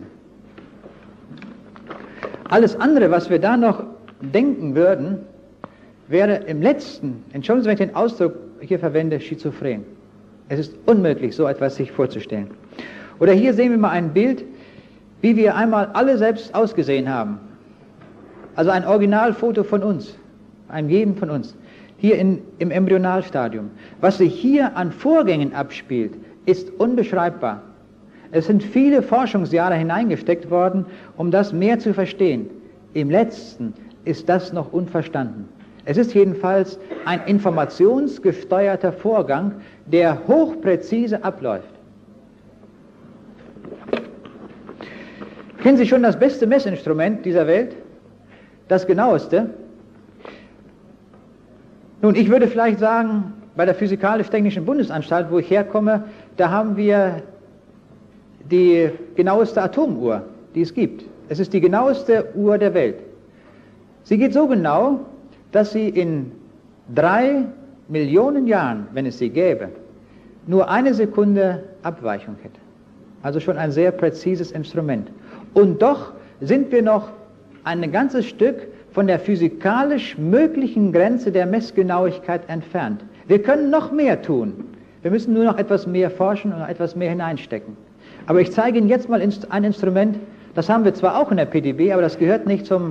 Alles andere, was wir da noch denken würden, wäre im letzten, entschuldigen Sie, wenn ich den Ausdruck hier verwende, schizophren. Es ist unmöglich, so etwas sich vorzustellen. Oder hier sehen wir mal ein Bild, wie wir einmal alle selbst ausgesehen haben. Also ein Originalfoto von uns, einem jeden von uns, hier im Embryonalstadium. Was sich hier an Vorgängen abspielt, ist unbeschreibbar. Es sind viele Forschungsjahre hineingesteckt worden, um das mehr zu verstehen. Im letzten ist das noch unverstanden. Es ist jedenfalls ein informationsgesteuerter Vorgang, der hochpräzise abläuft. Kennen Sie schon das beste Messinstrument dieser Welt? Das genaueste? Nun, ich würde vielleicht sagen, bei der Physikalisch-Technischen Bundesanstalt, wo ich herkomme, da haben wir die genaueste Atomuhr, die es gibt. Es ist die genaueste Uhr der Welt. Sie geht so genau, dass sie in 3 Millionen Jahren, wenn es sie gäbe, nur 1 Sekunde Abweichung hätte. Also schon ein sehr präzises Instrument. Und doch sind wir noch ein ganzes Stück von der physikalisch möglichen Grenze der Messgenauigkeit entfernt. Wir können noch mehr tun. Wir müssen nur noch etwas mehr forschen und noch etwas mehr hineinstecken. Aber ich zeige Ihnen jetzt mal ein Instrument, das haben wir zwar auch in der PDB, aber das gehört nicht zum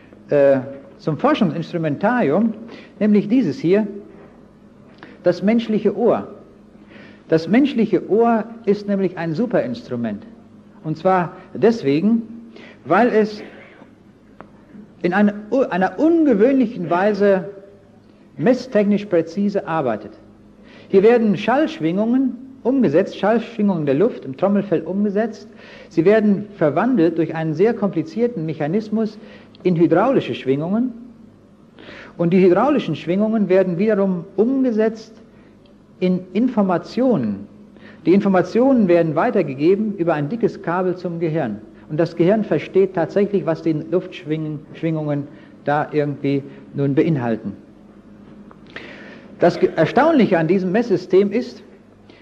Forschungsinstrumentarium, nämlich dieses hier, das menschliche Ohr. Das menschliche Ohr ist nämlich ein Superinstrument. Und zwar deswegen, weil es in einer ungewöhnlichen Weise messtechnisch präzise arbeitet. Hier werden Schallschwingungen umgesetzt, Schallschwingungen der Luft im Trommelfell umgesetzt. Sie werden verwandelt durch einen sehr komplizierten Mechanismus in hydraulische Schwingungen. Und die hydraulischen Schwingungen werden wiederum umgesetzt in Informationen. Die Informationen werden weitergegeben über ein dickes Kabel zum Gehirn. Und das Gehirn versteht tatsächlich, was die Luftschwingungen da irgendwie nun beinhalten. Das Erstaunliche an diesem Messsystem ist,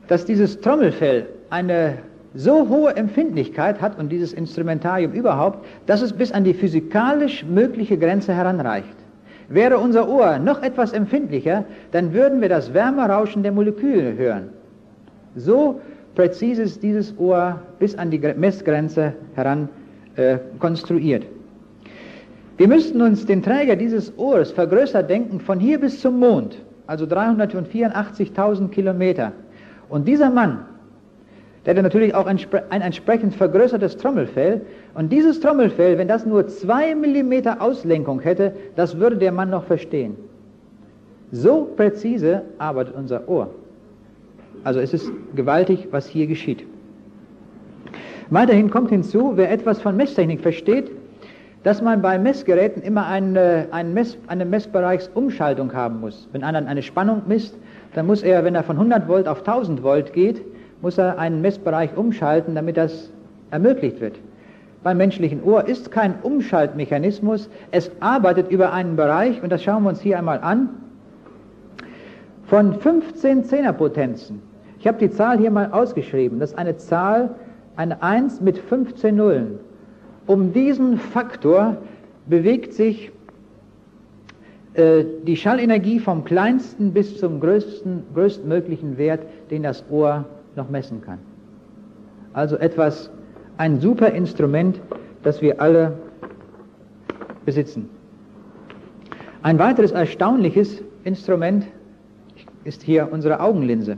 dass dieses Trommelfell eine so hohe Empfindlichkeit hat und dieses Instrumentarium überhaupt, dass es bis an die physikalisch mögliche Grenze heranreicht. Wäre unser Ohr noch etwas empfindlicher, dann würden wir das Wärmerauschen der Moleküle hören. So präzise ist dieses Ohr bis an die Messgrenze heran konstruiert. Wir müssten uns den Träger dieses Ohres vergrößert denken von hier bis zum Mond, also 384.000 Kilometer. Und dieser Mann, der hat natürlich auch ein entsprechend vergrößertes Trommelfell, und dieses Trommelfell, wenn das nur 2 Millimeter Auslenkung hätte, das würde der Mann noch verstehen. So präzise arbeitet unser Ohr. Also es ist gewaltig, was hier geschieht. Weiterhin kommt hinzu, wer etwas von Messtechnik versteht, dass man bei Messgeräten immer eine Messbereichsumschaltung haben muss. Wenn einer eine Spannung misst, dann muss er, wenn er von 100 Volt auf 1000 Volt geht, muss er einen Messbereich umschalten, damit das ermöglicht wird. Beim menschlichen Ohr ist kein Umschaltmechanismus, es arbeitet über einen Bereich, und das schauen wir uns hier einmal an, von 15 Zehnerpotenzen. Ich habe die Zahl hier mal ausgeschrieben, das ist eine Zahl, eine 1 mit 15 Nullen. Um diesen Faktor bewegt sich die Schallenergie vom kleinsten bis zum größtmöglichen Wert, den das Ohr noch messen kann. Also ein super Instrument, das wir alle besitzen. Ein weiteres erstaunliches Instrument ist hier unsere Augenlinse.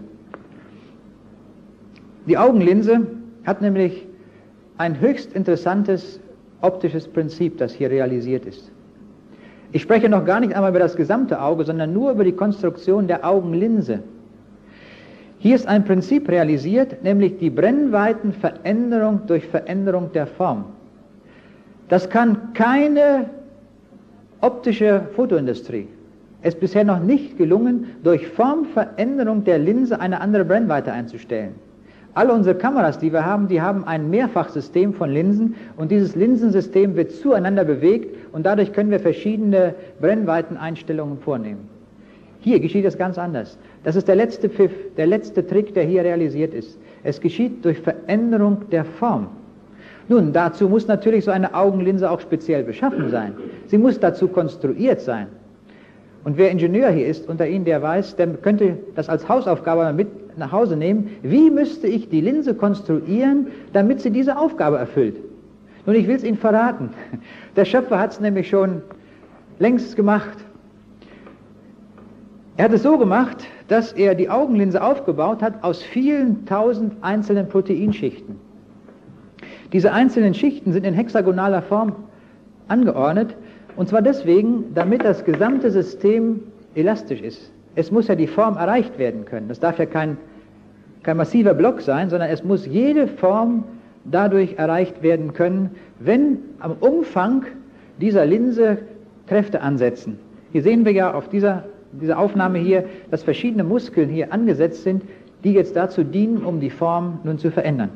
Die Augenlinse hat nämlich ein höchst interessantes optisches Prinzip, das hier realisiert ist. Ich spreche noch gar nicht einmal über das gesamte Auge, sondern nur über die Konstruktion der Augenlinse. Hier ist ein Prinzip realisiert, nämlich die Brennweitenveränderung durch Veränderung der Form. Das kann keine optische Fotoindustrie. Es ist bisher noch nicht gelungen, durch Formveränderung der Linse eine andere Brennweite einzustellen. Alle unsere Kameras, die haben ein Mehrfachsystem von Linsen, und dieses Linsensystem wird zueinander bewegt, und dadurch können wir verschiedene Brennweiteneinstellungen vornehmen. Hier geschieht es ganz anders. Das ist der letzte Pfiff, der letzte Trick, der hier realisiert ist. Es geschieht durch Veränderung der Form. Nun, dazu muss natürlich so eine Augenlinse auch speziell beschaffen sein. Sie muss dazu konstruiert sein. Und wer Ingenieur hier ist unter Ihnen, der weiß, der könnte das als Hausaufgabe mit nach Hause nehmen. Wie müsste ich die Linse konstruieren, damit sie diese Aufgabe erfüllt? Nun, ich will es Ihnen verraten. Der Schöpfer hat es nämlich schon längst gemacht. Er hat es so gemacht, dass er die Augenlinse aufgebaut hat aus vielen tausend einzelnen Proteinschichten. Diese einzelnen Schichten sind in hexagonaler Form angeordnet, und zwar deswegen, damit das gesamte System elastisch ist. Es muss ja die Form erreicht werden können. Das darf ja kein massiver Block sein, sondern es muss jede Form dadurch erreicht werden können, wenn am Umfang dieser Linse Kräfte ansetzen. Hier sehen wir ja auf dieser Aufnahme hier, dass verschiedene Muskeln hier angesetzt sind, die jetzt dazu dienen, um die Form nun zu verändern.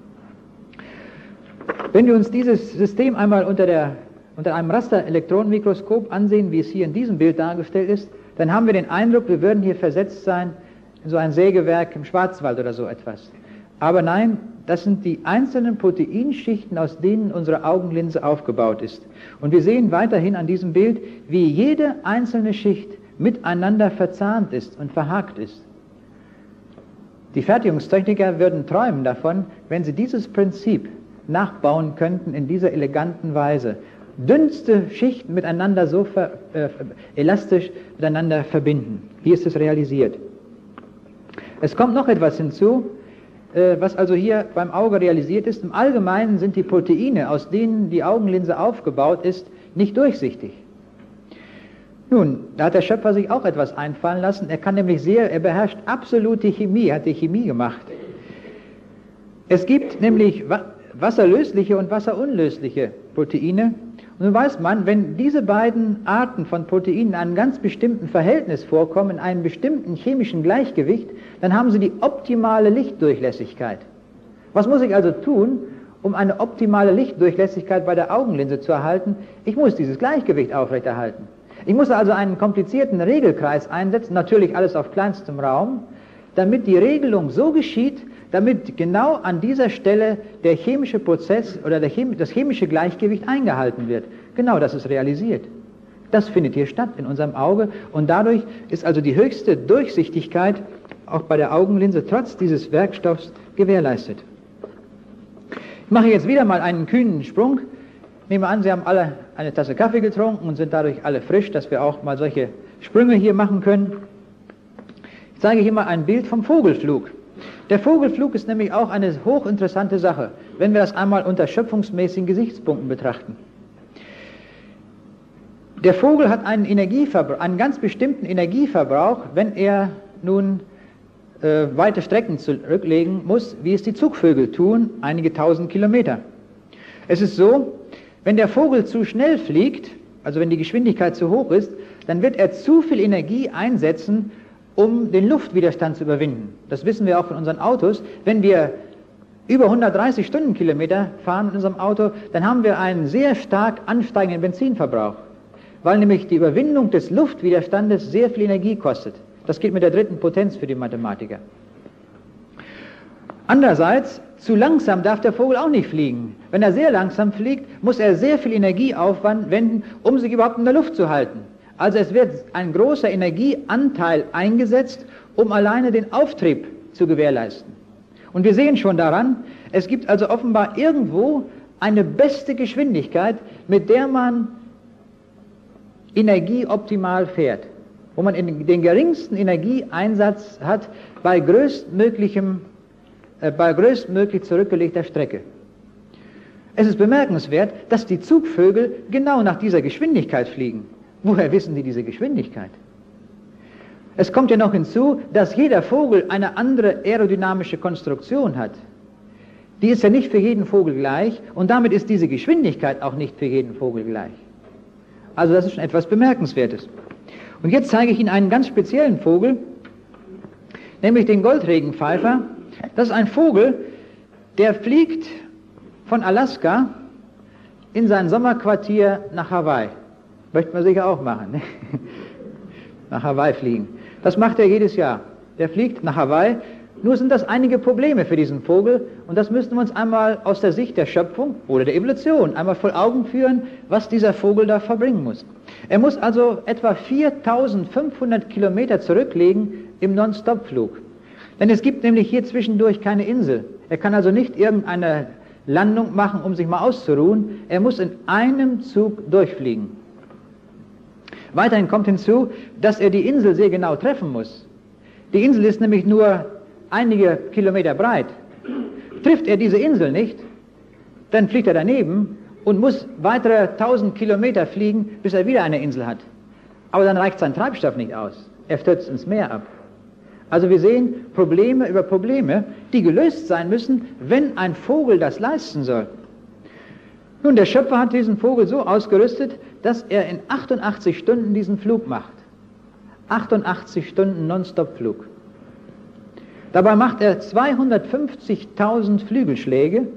Wenn wir uns dieses System einmal unter einem Rasterelektronenmikroskop ansehen, wie es hier in diesem Bild dargestellt ist, dann haben wir den Eindruck, wir würden hier versetzt sein in so ein Sägewerk im Schwarzwald oder so etwas. Aber nein, das sind die einzelnen Proteinschichten, aus denen unsere Augenlinse aufgebaut ist. Und wir sehen weiterhin an diesem Bild, wie jede einzelne Schicht miteinander verzahnt ist und verhakt ist. Die Fertigungstechniker würden träumen davon, wenn sie dieses Prinzip nachbauen könnten in dieser eleganten Weise. Dünnste Schichten miteinander so elastisch miteinander verbinden. Hier ist es realisiert. Es kommt noch etwas hinzu, was also hier beim Auge realisiert ist. Im Allgemeinen sind die Proteine, aus denen die Augenlinse aufgebaut ist, nicht durchsichtig. Nun, da hat der Schöpfer sich auch etwas einfallen lassen. Er beherrscht absolute Chemie, hat die Chemie gemacht. Es gibt nämlich wasserlösliche und wasserunlösliche Proteine. Und nun weiß man, wenn diese beiden Arten von Proteinen in einem ganz bestimmten Verhältnis vorkommen, in einem bestimmten chemischen Gleichgewicht, dann haben sie die optimale Lichtdurchlässigkeit. Was muss ich also tun, um eine optimale Lichtdurchlässigkeit bei der Augenlinse zu erhalten? Ich muss dieses Gleichgewicht aufrechterhalten. Ich muss also einen komplizierten Regelkreis einsetzen, natürlich alles auf kleinstem Raum, damit die Regelung so geschieht, damit genau an dieser Stelle der chemische Prozess oder das chemische Gleichgewicht eingehalten wird. Genau das ist realisiert. Das findet hier statt in unserem Auge und dadurch ist also die höchste Durchsichtigkeit auch bei der Augenlinse trotz dieses Werkstoffs gewährleistet. Ich mache jetzt wieder mal einen kühnen Sprung. Nehme an, Sie haben alle eine Tasse Kaffee getrunken und sind dadurch alle frisch, dass wir auch mal solche Sprünge hier machen können. Ich zeige hier mal ein Bild vom Vogelflug. Der Vogelflug ist nämlich auch eine hochinteressante Sache, wenn wir das einmal unter schöpfungsmäßigen Gesichtspunkten betrachten. Der Vogel hat einen ganz bestimmten Energieverbrauch, wenn er nun weite Strecken zurücklegen muss, wie es die Zugvögel tun, einige tausend Kilometer. Es ist so, wenn der Vogel zu schnell fliegt, also wenn die Geschwindigkeit zu hoch ist, dann wird er zu viel Energie einsetzen, um den Luftwiderstand zu überwinden. Das wissen wir auch von unseren Autos. Wenn wir über 130 Stundenkilometer fahren in unserem Auto, dann haben wir einen sehr stark ansteigenden Benzinverbrauch, weil nämlich die Überwindung des Luftwiderstandes sehr viel Energie kostet. Das geht mit der dritten Potenz für die Mathematiker. Andererseits, zu langsam darf der Vogel auch nicht fliegen. Wenn er sehr langsam fliegt, muss er sehr viel Energie aufwenden, um sich überhaupt in der Luft zu halten. Also es wird ein großer Energieanteil eingesetzt, um alleine den Auftrieb zu gewährleisten. Und wir sehen schon daran, es gibt also offenbar irgendwo eine beste Geschwindigkeit, mit der man Energie optimal fährt, wo man den geringsten Energieeinsatz hat bei größtmöglich zurückgelegter Strecke. Es ist bemerkenswert, dass die Zugvögel genau nach dieser Geschwindigkeit fliegen. Woher wissen die diese Geschwindigkeit? Es kommt ja noch hinzu, dass jeder Vogel eine andere aerodynamische Konstruktion hat. Die ist ja nicht für jeden Vogel gleich und damit ist diese Geschwindigkeit auch nicht für jeden Vogel gleich. Also das ist schon etwas Bemerkenswertes. Und jetzt zeige ich Ihnen einen ganz speziellen Vogel, nämlich den Goldregenpfeifer. Das ist ein Vogel, der fliegt von Alaska in sein Sommerquartier nach Hawaii. Möchte man sicher auch machen, ne? Nach Hawaii fliegen. Das macht er jedes Jahr. Der fliegt nach Hawaii. Nur sind das einige Probleme für diesen Vogel und das müssten wir uns einmal aus der Sicht der Schöpfung oder der Evolution einmal vor Augen führen, was dieser Vogel da verbringen muss. Er muss also etwa 4500 Kilometer zurücklegen im Non-Stop-Flug. Denn es gibt nämlich hier zwischendurch keine Insel. Er kann also nicht irgendeine Landung machen, um sich mal auszuruhen. Er muss in einem Zug durchfliegen. Weiterhin kommt hinzu, dass er die Insel sehr genau treffen muss. Die Insel ist nämlich nur einige Kilometer breit. Trifft er diese Insel nicht, dann fliegt er daneben und muss weitere 1000 Kilometer fliegen, bis er wieder eine Insel hat. Aber dann reicht sein Treibstoff nicht aus. Er stürzt ins Meer ab. Also wir sehen Probleme über Probleme, die gelöst sein müssen, wenn ein Vogel das leisten soll. Nun, der Schöpfer hat diesen Vogel so ausgerüstet, dass er in 88 Stunden diesen Flug macht. 88 Stunden Non-Stop-Flug. Dabei macht er 250.000 Flügelschläge,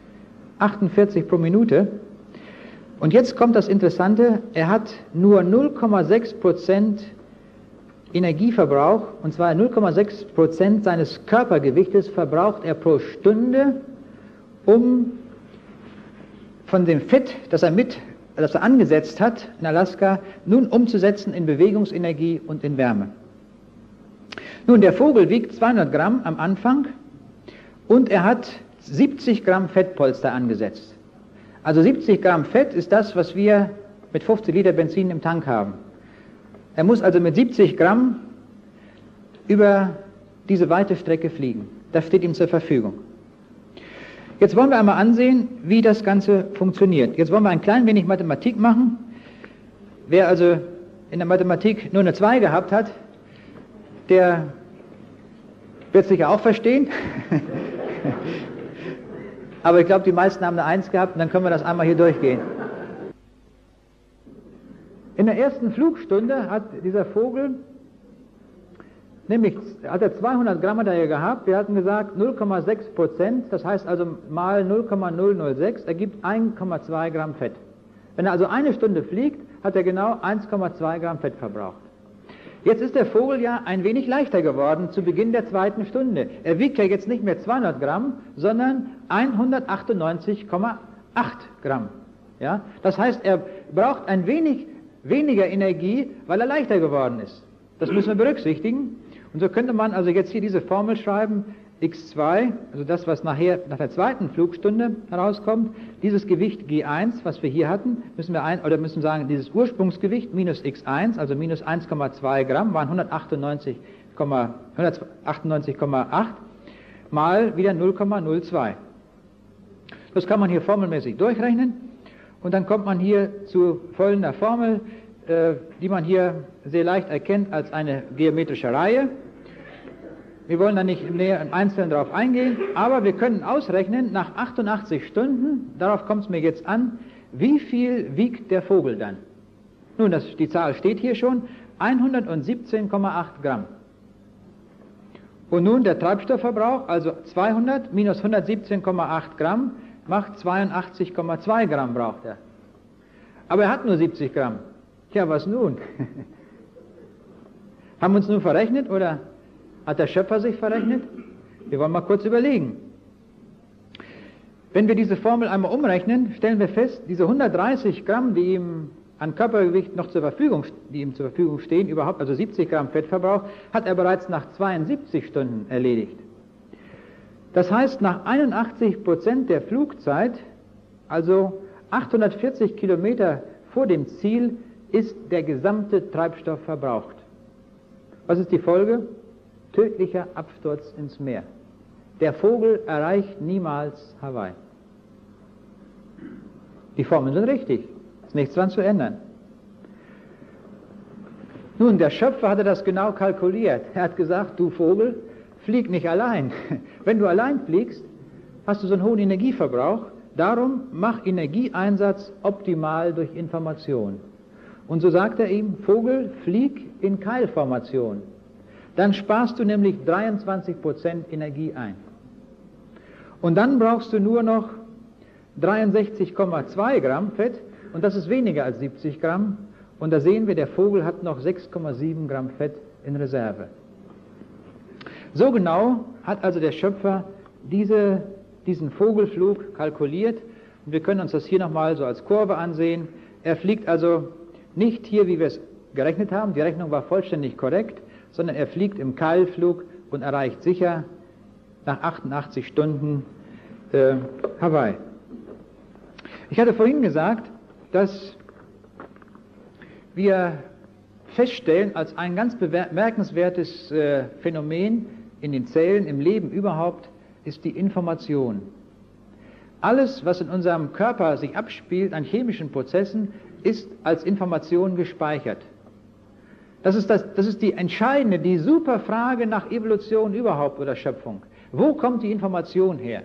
48 pro Minute. Und jetzt kommt das Interessante, er hat nur 0,6% Energieverbrauch, und zwar 0,6% seines Körpergewichtes verbraucht er pro Stunde, um von dem Fett, das er angesetzt hat in Alaska, nun umzusetzen in Bewegungsenergie und in Wärme. Nun, der Vogel wiegt 200 Gramm am Anfang und er hat 70 Gramm Fettpolster angesetzt. Also 70 Gramm Fett ist das, was wir mit 50 Liter Benzin im Tank haben. Er muss also mit 70 Gramm über diese weite Strecke fliegen. Das steht ihm zur Verfügung. Jetzt wollen wir einmal ansehen, wie das Ganze funktioniert. Jetzt wollen wir ein klein wenig Mathematik machen. Wer also in der Mathematik nur eine 2 gehabt hat, der wird es sicher auch verstehen. Aber ich glaube, die meisten haben eine 1 gehabt und dann können wir das einmal hier durchgehen. In der ersten Flugstunde hat dieser Vogel, nämlich hat er 200 Gramm gehabt, wir hatten gesagt 0,6%, das heißt also mal 0,006 ergibt 1,2 Gramm Fett. Wenn er also eine Stunde fliegt, hat er genau 1,2 Gramm Fett verbraucht. Jetzt ist der Vogel ja ein wenig leichter geworden zu Beginn der zweiten Stunde. Er wiegt ja jetzt nicht mehr 200 Gramm, sondern 198,8 Gramm. Ja? Das heißt, er braucht ein wenig weniger Energie, weil er leichter geworden ist. Das müssen wir berücksichtigen. Und so könnte man also jetzt hier diese Formel schreiben, x2, also das, was nachher nach der zweiten Flugstunde herauskommt, dieses Gewicht G1, was wir hier hatten, müssen wir sagen, dieses Ursprungsgewicht minus x1, also minus 1,2 Gramm, waren 198,8 mal wieder 0,02. Das kann man hier formelmäßig durchrechnen und dann kommt man hier zu folgender Formel, die man hier sehr leicht erkennt als eine geometrische Reihe. Wir wollen da nicht im Einzelnen darauf eingehen, aber wir können ausrechnen, nach 88 Stunden, darauf kommt es mir jetzt an, wie viel wiegt der Vogel dann? Nun, die Zahl steht hier schon, 117,8 Gramm. Und nun der Treibstoffverbrauch, also 200 minus 117,8 Gramm, macht 82,2 Gramm braucht er. Aber er hat nur 70 Gramm. Tja, was nun? Haben wir uns nun verrechnet oder hat der Schöpfer sich verrechnet? Wir wollen mal kurz überlegen. Wenn wir diese Formel einmal umrechnen, stellen wir fest, diese 130 Gramm, die ihm an Körpergewicht noch die ihm zur Verfügung stehen, überhaupt, also 70 Gramm Fettverbrauch, hat er bereits nach 72 Stunden erledigt. Das heißt, nach 81% der Flugzeit, also 840 Kilometer vor dem Ziel, ist der gesamte Treibstoff verbraucht. Was ist die Folge? Tödlicher Absturz ins Meer. Der Vogel erreicht niemals Hawaii. Die Formeln sind richtig, ist nichts dran zu ändern. Nun, der Schöpfer hatte das genau kalkuliert. Er hat gesagt, du Vogel, flieg nicht allein. Wenn du allein fliegst, hast du so einen hohen Energieverbrauch. Darum mach Energieeinsatz optimal durch Information. Und so sagt er ihm, Vogel, flieg in Keilformation. Dann sparst du nämlich 23% Energie ein. Und dann brauchst du nur noch 63,2 Gramm Fett und das ist weniger als 70 Gramm. Und da sehen wir, der Vogel hat noch 6,7 Gramm Fett in Reserve. So genau hat also der Schöpfer diesen Vogelflug kalkuliert. Und wir können uns das hier nochmal so als Kurve ansehen. Er fliegt also nicht hier, wie wir es gerechnet haben, die Rechnung war vollständig korrekt, sondern er fliegt im Keilflug und erreicht sicher nach 88 Stunden Hawaii. Ich hatte vorhin gesagt, dass wir feststellen, als ein ganz bemerkenswertes Phänomen in den Zellen, im Leben überhaupt, ist die Information. Alles, was in unserem Körper sich abspielt an chemischen Prozessen, ist als Information gespeichert. Das ist die entscheidende, die super Frage nach Evolution überhaupt oder Schöpfung. Wo kommt die Information her?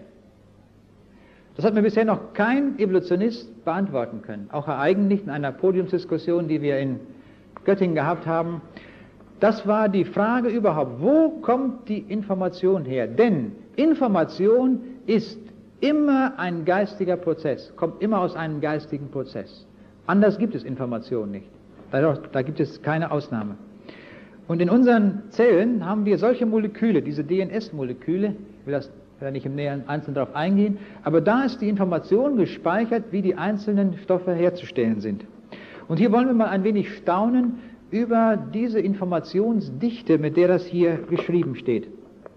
Das hat mir bisher noch kein Evolutionist beantworten können. Auch Herr Eigen nicht in einer Podiumsdiskussion, die wir in Göttingen gehabt haben. Das war die Frage überhaupt. Wo kommt die Information her? Denn Information ist immer ein geistiger Prozess, kommt immer aus einem geistigen Prozess. Anders gibt es Information nicht. Da gibt es keine Ausnahme. Und in unseren Zellen haben wir solche Moleküle, diese DNS-Moleküle, ich will das nicht im Näheren einzeln darauf eingehen, aber da ist die Information gespeichert, wie die einzelnen Stoffe herzustellen sind. Und hier wollen wir mal ein wenig staunen über diese Informationsdichte, mit der das hier geschrieben steht.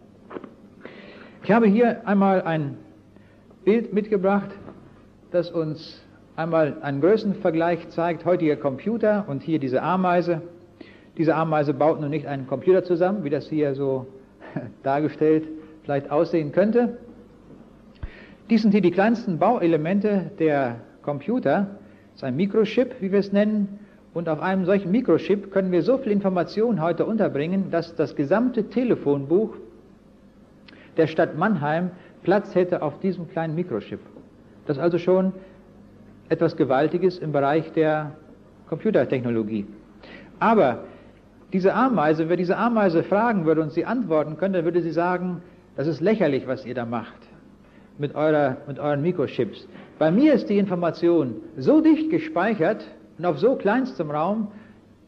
Ich habe hier einmal ein Bild mitgebracht, das uns einmal einen Größenvergleich zeigt, heutiger Computer und hier diese Ameise. Diese Ameise baut nun nicht einen Computer zusammen, wie das hier so dargestellt vielleicht aussehen könnte. Dies sind hier die kleinsten Bauelemente der Computer. Das ist ein Mikrochip, wie wir es nennen. Und auf einem solchen Mikrochip können wir so viel Information heute unterbringen, dass das gesamte Telefonbuch der Stadt Mannheim Platz hätte auf diesem kleinen Mikrochip. Das ist also schon etwas Gewaltiges im Bereich der Computertechnologie. Aber diese Ameise, wenn wir diese Ameise fragen würde und sie antworten könnte, dann würde sie sagen, das ist lächerlich, was ihr da macht mit euren Mikrochips. Bei mir ist die Information so dicht gespeichert und auf so kleinstem Raum,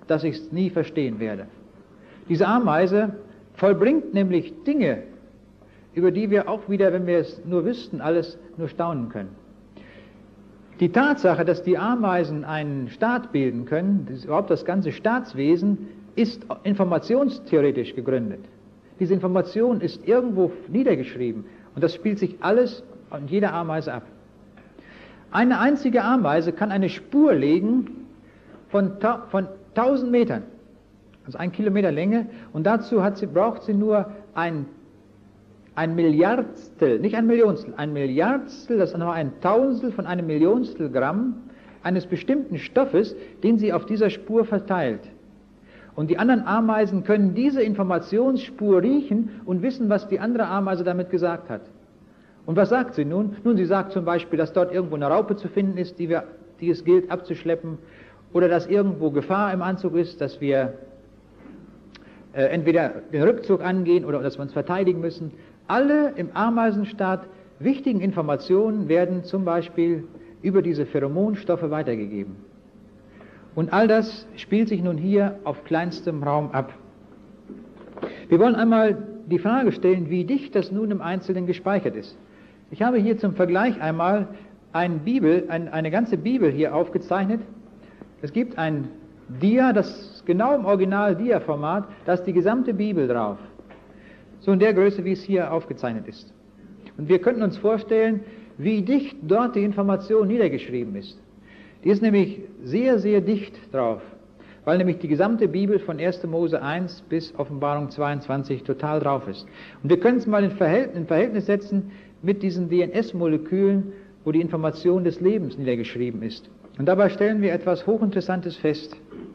dass ich es nie verstehen werde. Diese Ameise vollbringt nämlich Dinge, über die wir auch wieder, wenn wir es nur wüssten, alles nur staunen können. Die Tatsache, dass die Ameisen einen Staat bilden können, überhaupt das ganze Staatswesen, ist informationstheoretisch gegründet. Diese Information ist irgendwo niedergeschrieben und das spielt sich alles an jeder Ameise ab. Eine einzige Ameise kann eine Spur legen von 1000 Metern, also 1 Kilometer Länge, und dazu braucht sie nur ein Milliardstel, nicht ein Millionstel, ein Milliardstel, das ist noch ein Tausendstel von einem Millionstel Gramm eines bestimmten Stoffes, den sie auf dieser Spur verteilt. Und die anderen Ameisen können diese Informationsspur riechen und wissen, was die andere Ameise damit gesagt hat. Und was sagt sie nun? Nun, sie sagt zum Beispiel, dass dort irgendwo eine Raupe zu finden ist, die es gilt abzuschleppen, oder dass irgendwo Gefahr im Anzug ist, dass wir entweder den Rückzug angehen oder dass wir uns verteidigen müssen. Alle im Ameisenstaat wichtigen Informationen werden zum Beispiel über diese Pheromonstoffe weitergegeben. Und all das spielt sich nun hier auf kleinstem Raum ab. Wir wollen einmal die Frage stellen, wie dicht das nun im Einzelnen gespeichert ist. Ich habe hier zum Vergleich einmal eine ganze Bibel hier aufgezeichnet. Es gibt ein Dia, das genau im Original-Dia-Format, da ist die gesamte Bibel drauf. So in der Größe, wie es hier aufgezeichnet ist. Und wir könnten uns vorstellen, wie dicht dort die Information niedergeschrieben ist. Die ist nämlich sehr, sehr dicht drauf, weil nämlich die gesamte Bibel von 1. Mose 1 bis Offenbarung 22 total drauf ist. Und wir können es mal in Verhältnis setzen mit diesen DNS-Molekülen, wo die Information des Lebens niedergeschrieben ist. Und dabei stellen wir etwas Hochinteressantes fest.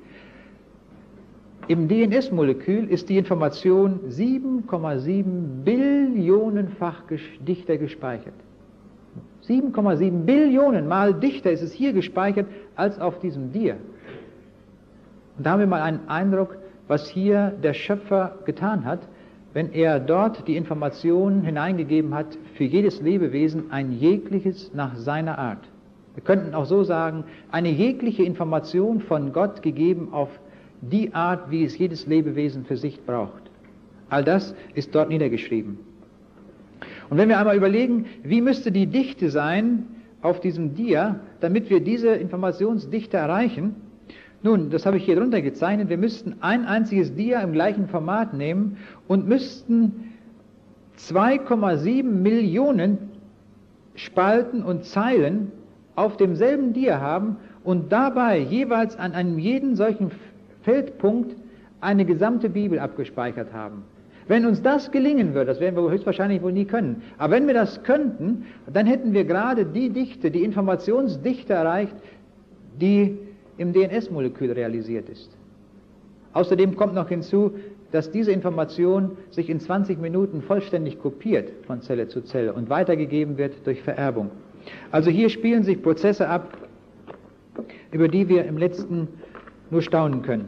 Im DNS-Molekül ist die Information 7,7 Billionenfach dichter gespeichert. 7,7 Billionen Mal dichter ist es hier gespeichert als auf diesem Dia. Und da haben wir mal einen Eindruck, was hier der Schöpfer getan hat, wenn er dort die Informationen hineingegeben hat, für jedes Lebewesen ein jegliches nach seiner Art. Wir könnten auch so sagen, eine jegliche Information von Gott gegeben auf die Art, wie es jedes Lebewesen für sich braucht. All das ist dort niedergeschrieben. Und wenn wir einmal überlegen, wie müsste die Dichte sein auf diesem Dia, damit wir diese Informationsdichte erreichen, nun, das habe ich hier drunter gezeichnet, wir müssten ein einziges Dia im gleichen Format nehmen und müssten 2,7 Millionen Spalten und Zeilen auf demselben Dia haben und dabei jeweils an einem jeden solchen Feldpunkt eine gesamte Bibel abgespeichert haben. Wenn uns das gelingen würde, das werden wir höchstwahrscheinlich wohl nie können, aber wenn wir das könnten, dann hätten wir gerade die Dichte, die Informationsdichte erreicht, die im DNS-Molekül realisiert ist. Außerdem kommt noch hinzu, dass diese Information sich in 20 Minuten vollständig kopiert von Zelle zu Zelle und weitergegeben wird durch Vererbung. Also hier spielen sich Prozesse ab, über die wir im Letzten nur staunen können.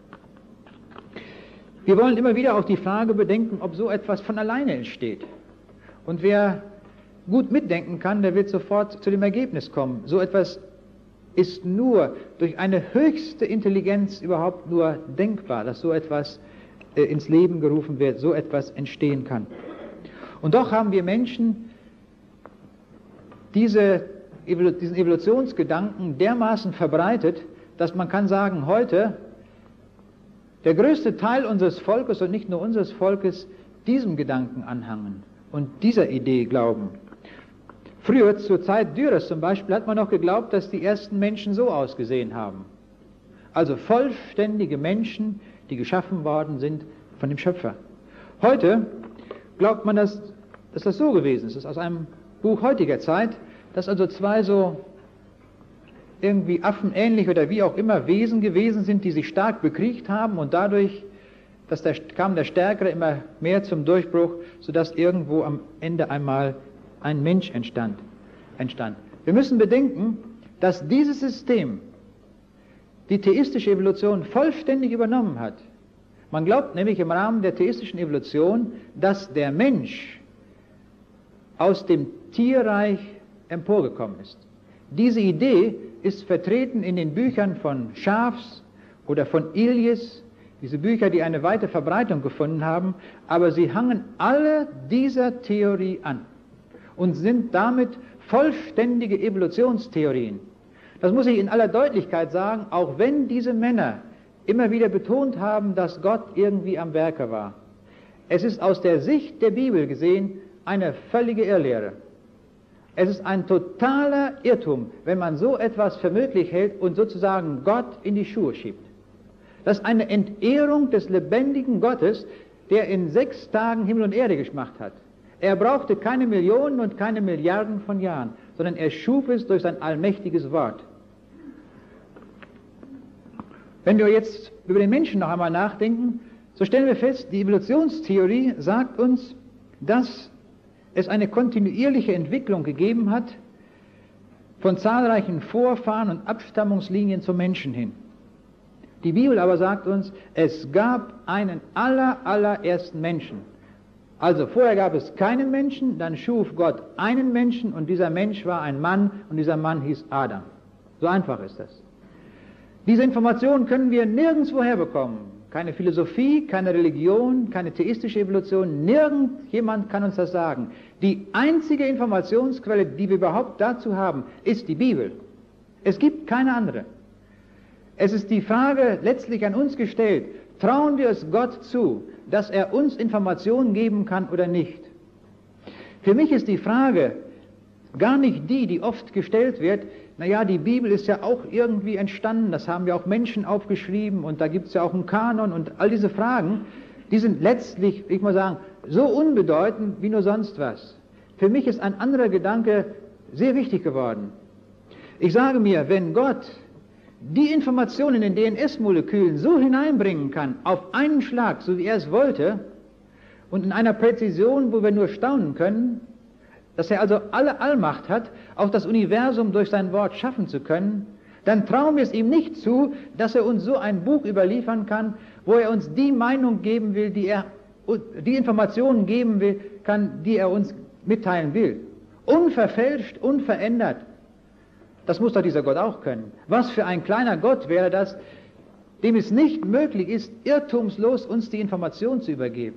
Wir wollen immer wieder auch die Frage bedenken, ob so etwas von alleine entsteht. Und wer gut mitdenken kann, der wird sofort zu dem Ergebnis kommen. So etwas ist nur durch eine höchste Intelligenz überhaupt nur denkbar, dass so etwas ins Leben gerufen wird, so etwas entstehen kann. Und doch haben wir Menschen diesen Evolutionsgedanken dermaßen verbreitet, dass man kann sagen, heute der größte Teil unseres Volkes und nicht nur unseres Volkes diesem Gedanken anhangen und dieser Idee glauben. Früher, zur Zeit Dürers zum Beispiel, hat man noch geglaubt, dass die ersten Menschen so ausgesehen haben. Also vollständige Menschen, die geschaffen worden sind von dem Schöpfer. Heute glaubt man, dass das so gewesen ist. Das ist aus einem Buch heutiger Zeit, dass also zwei so irgendwie affenähnlich oder wie auch immer Wesen gewesen sind, die sich stark bekriegt haben und dadurch kam der Stärkere immer mehr zum Durchbruch, sodass irgendwo am Ende einmal ein Mensch entstand. Wir müssen bedenken, dass dieses System die theistische Evolution vollständig übernommen hat. Man glaubt nämlich im Rahmen der theistischen Evolution, dass der Mensch aus dem Tierreich emporgekommen ist. Diese Idee ist vertreten in den Büchern von Schafs- oder von Iljis, diese Bücher, die eine weite Verbreitung gefunden haben, aber sie hangen alle dieser Theorie an und sind damit vollständige Evolutionstheorien. Das muss ich in aller Deutlichkeit sagen, auch wenn diese Männer immer wieder betont haben, dass Gott irgendwie am Werke war. Es ist aus der Sicht der Bibel gesehen eine völlige Irrlehre. Es ist ein totaler Irrtum, wenn man so etwas für möglich hält und sozusagen Gott in die Schuhe schiebt. Das ist eine Entehrung des lebendigen Gottes, der in 6 Tagen Himmel und Erde gemacht hat. Er brauchte keine Millionen und keine Milliarden von Jahren, sondern er schuf es durch sein allmächtiges Wort. Wenn wir jetzt über den Menschen noch einmal nachdenken, so stellen wir fest, die Evolutionstheorie sagt uns, dass es eine kontinuierliche Entwicklung gegeben hat von zahlreichen Vorfahren und Abstammungslinien zum Menschen hin. Die Bibel aber sagt uns, es gab einen allerersten Menschen. Also vorher gab es keinen Menschen, dann schuf Gott einen Menschen und dieser Mensch war ein Mann und dieser Mann hieß Adam. So einfach ist das. Diese Informationen können wir nirgendwo herbekommen. Keine Philosophie, keine Religion, keine theistische Evolution, nirgendjemand kann uns das sagen. Die einzige Informationsquelle, die wir überhaupt dazu haben, ist die Bibel. Es gibt keine andere. Es ist die Frage letztlich an uns gestellt, trauen wir es Gott zu, dass er uns Informationen geben kann oder nicht? Für mich ist die Frage gar nicht die oft gestellt wird, naja, die Bibel ist ja auch irgendwie entstanden, das haben ja auch Menschen aufgeschrieben und da gibt es ja auch einen Kanon und all diese Fragen, die sind letztlich, ich muss sagen, so unbedeutend wie nur sonst was. Für mich ist ein anderer Gedanke sehr wichtig geworden. Ich sage mir, wenn Gott die Informationen in den DNS-Molekülen so hineinbringen kann, auf einen Schlag, so wie er es wollte, und in einer Präzision, wo wir nur staunen können, dass er also alle Allmacht hat, auch das Universum durch sein Wort schaffen zu können, dann trauen wir es ihm nicht zu, dass er uns so ein Buch überliefern kann, wo er uns die Meinung geben will, die Informationen geben will, die er uns mitteilen will. Unverfälscht, unverändert. Das muss doch dieser Gott auch können. Was für ein kleiner Gott wäre das, dem es nicht möglich ist, irrtumslos uns die Information zu übergeben.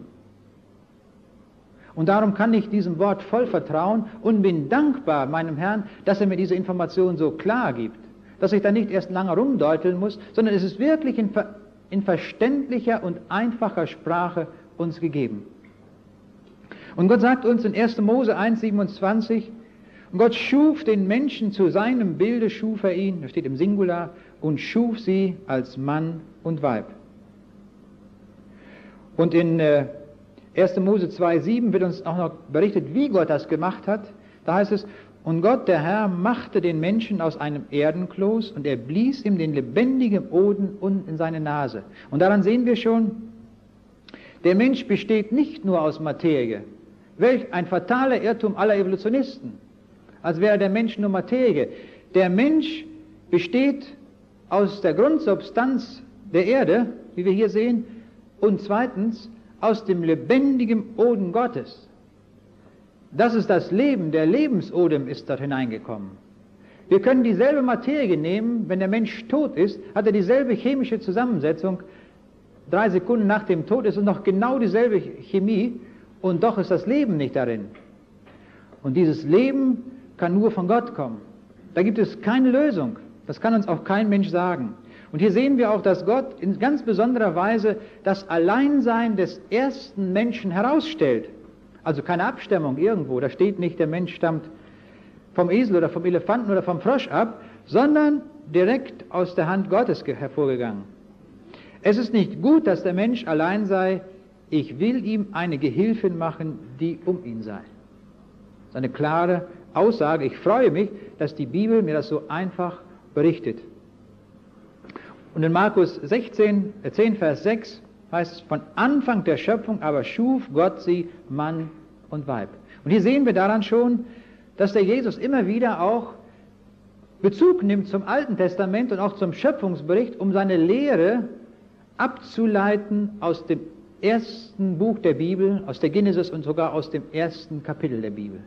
Und darum kann ich diesem Wort voll vertrauen und bin dankbar meinem Herrn, dass er mir diese Information so klar gibt, dass ich da nicht erst lange rumdeuteln muss, sondern es ist wirklich in verständlicher und einfacher Sprache uns gegeben. Und Gott sagt uns in 1. Mose 1,27, Gott schuf den Menschen zu seinem Bilde, schuf er ihn, das steht im Singular, und schuf sie als Mann und Weib. Und in 1. Mose 2,7 wird uns auch noch berichtet, wie Gott das gemacht hat. Da heißt es, und Gott, der Herr, machte den Menschen aus einem Erdenkloß und er blies ihm den lebendigen Odem in seine Nase. Und daran sehen wir schon, der Mensch besteht nicht nur aus Materie. Welch ein fataler Irrtum aller Evolutionisten, als wäre der Mensch nur Materie. Der Mensch besteht aus der Grundsubstanz der Erde, wie wir hier sehen, und zweitens aus dem lebendigen Odem Gottes. Das ist das Leben, der Lebensodem ist dort hineingekommen. Wir können dieselbe Materie nehmen, wenn der Mensch tot ist, hat er dieselbe chemische Zusammensetzung, 3 Sekunden nach dem Tod ist es noch genau dieselbe Chemie und doch ist das Leben nicht darin. Und dieses Leben kann nur von Gott kommen. Da gibt es keine Lösung. Das kann uns auch kein Mensch sagen. Und hier sehen wir auch, dass Gott in ganz besonderer Weise das Alleinsein des ersten Menschen herausstellt. Also keine Abstammung irgendwo. Da steht nicht, der Mensch stammt vom Esel oder vom Elefanten oder vom Frosch ab, sondern direkt aus der Hand Gottes hervorgegangen. Es ist nicht gut, dass der Mensch allein sei. Ich will ihm eine Gehilfin machen, die um ihn sei. Das ist eine klare Aussage. Ich freue mich, dass die Bibel mir das so einfach berichtet. Und in Markus 10, Vers 6 heißt es, von Anfang der Schöpfung aber schuf Gott sie Mann und Weib. Und hier sehen wir daran schon, dass der Jesus immer wieder auch Bezug nimmt zum Alten Testament und auch zum Schöpfungsbericht, um seine Lehre abzuleiten aus dem ersten Buch der Bibel, aus der Genesis und sogar aus dem ersten Kapitel der Bibel.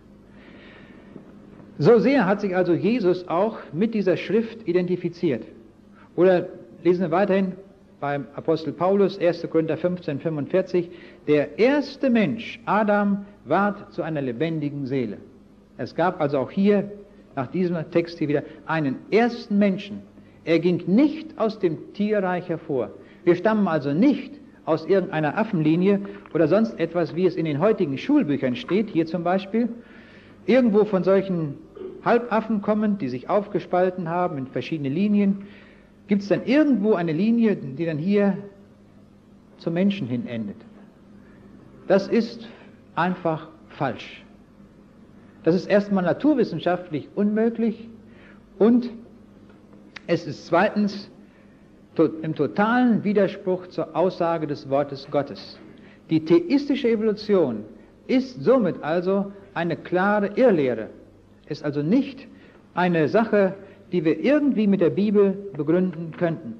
So sehr hat sich also Jesus auch mit dieser Schrift identifiziert. Oder lesen wir weiterhin beim Apostel Paulus, 1. Korinther 15, 45, der erste Mensch, Adam, ward zu einer lebendigen Seele. Es gab also auch hier, nach diesem Text hier wieder, einen ersten Menschen. Er ging nicht aus dem Tierreich hervor. Wir stammen also nicht aus irgendeiner Affenlinie oder sonst etwas, wie es in den heutigen Schulbüchern steht, hier zum Beispiel, irgendwo von solchen Halbaffen kommend, die sich aufgespalten haben in verschiedene Linien. Gibt es dann irgendwo eine Linie, die dann hier zum Menschen hin endet? Das ist einfach falsch. Das ist erstmal naturwissenschaftlich unmöglich und es ist zweitens im totalen Widerspruch zur Aussage des Wortes Gottes. Die theistische Evolution ist somit also eine klare Irrlehre, ist also nicht eine Sache, die wir irgendwie mit der Bibel begründen könnten.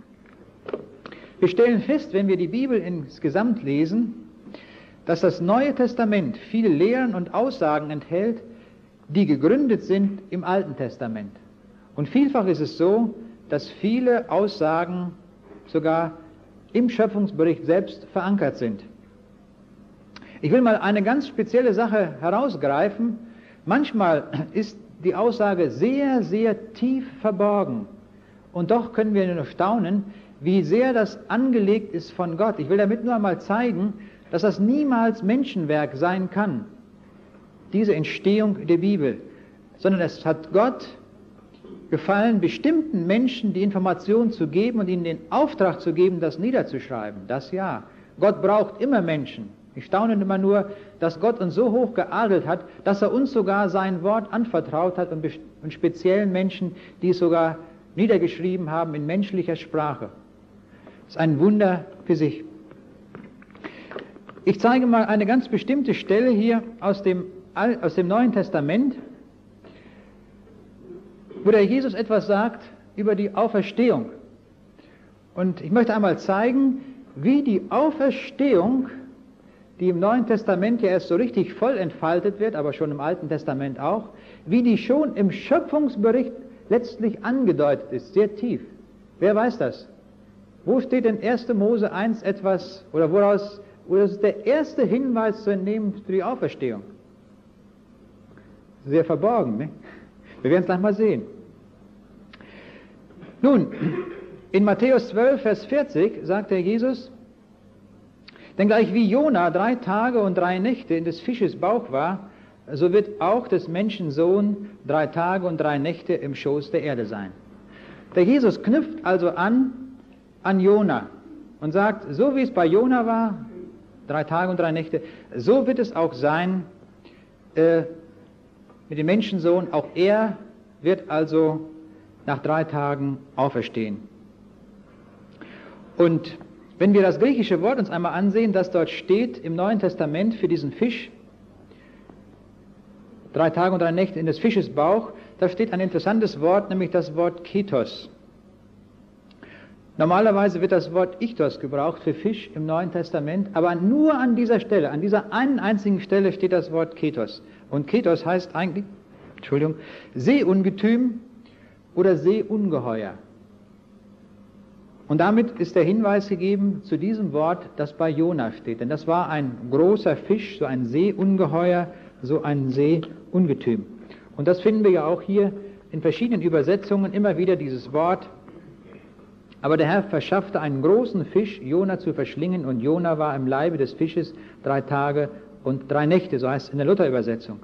Wir stellen fest, wenn wir die Bibel insgesamt lesen, dass das Neue Testament viele Lehren und Aussagen enthält, die gegründet sind im Alten Testament. Und vielfach ist es so, dass viele Aussagen sogar im Schöpfungsbericht selbst verankert sind. Ich will mal eine ganz spezielle Sache herausgreifen. Manchmal ist die Aussage sehr, sehr tief verborgen. Und doch können wir nur staunen, wie sehr das angelegt ist von Gott. Ich will damit nur einmal zeigen, dass das niemals Menschenwerk sein kann, diese Entstehung der Bibel, sondern es hat Gott gefallen, bestimmten Menschen die Information zu geben und ihnen den Auftrag zu geben, das niederzuschreiben. Das ja. Gott braucht immer Menschen. Ich staune immer nur, dass Gott uns so hoch geadelt hat, dass er uns sogar sein Wort anvertraut hat und speziellen Menschen, die es sogar niedergeschrieben haben in menschlicher Sprache. Das ist ein Wunder für sich. Ich zeige mal eine ganz bestimmte Stelle hier aus dem Neuen Testament, wo der Jesus etwas sagt über die Auferstehung. Und ich möchte einmal zeigen, wie die Auferstehung, die im Neuen Testament ja erst so richtig voll entfaltet wird, aber schon im Alten Testament auch, wie die schon im Schöpfungsbericht letztlich angedeutet ist, sehr tief. Wer weiß das? Wo steht in 1. Mose 1 etwas, oder woraus ist der erste Hinweis zu entnehmen für die Auferstehung? Sehr verborgen, ne? Wir werden es gleich mal sehen. Nun, in Matthäus 12, Vers 40 sagt der Jesus, denn gleich wie Jona 3 Tage und 3 Nächte in des Fisches Bauch war, so wird auch des Menschen Sohn 3 Tage und 3 Nächte im Schoß der Erde sein. Der Jesus knüpft also an Jona und sagt, so wie es bei Jona war, 3 Tage und 3 Nächte, so wird es auch sein mit dem Menschensohn. Auch er wird also nach 3 Tagen auferstehen. Und wenn wir das griechische Wort uns einmal ansehen, das dort steht im Neuen Testament für diesen Fisch, 3 Tage und 3 Nächte in des Fisches Bauch, da steht ein interessantes Wort, nämlich das Wort Ketos. Normalerweise wird das Wort Ichthos gebraucht für Fisch im Neuen Testament, aber nur an dieser Stelle, an dieser einen einzigen Stelle steht das Wort Ketos. Und Ketos heißt eigentlich, Seeungetüm oder Seeungeheuer. Und damit ist der Hinweis gegeben zu diesem Wort, das bei Jona steht. Denn das war ein großer Fisch, so ein Seeungeheuer, so ein Seeungetüm. Und das finden wir ja auch hier in verschiedenen Übersetzungen immer wieder dieses Wort. Aber der Herr verschaffte einen großen Fisch, Jona zu verschlingen, und Jona war im Leibe des Fisches 3 Tage und 3 Nächte, so heißt es in der Luther-Übersetzung.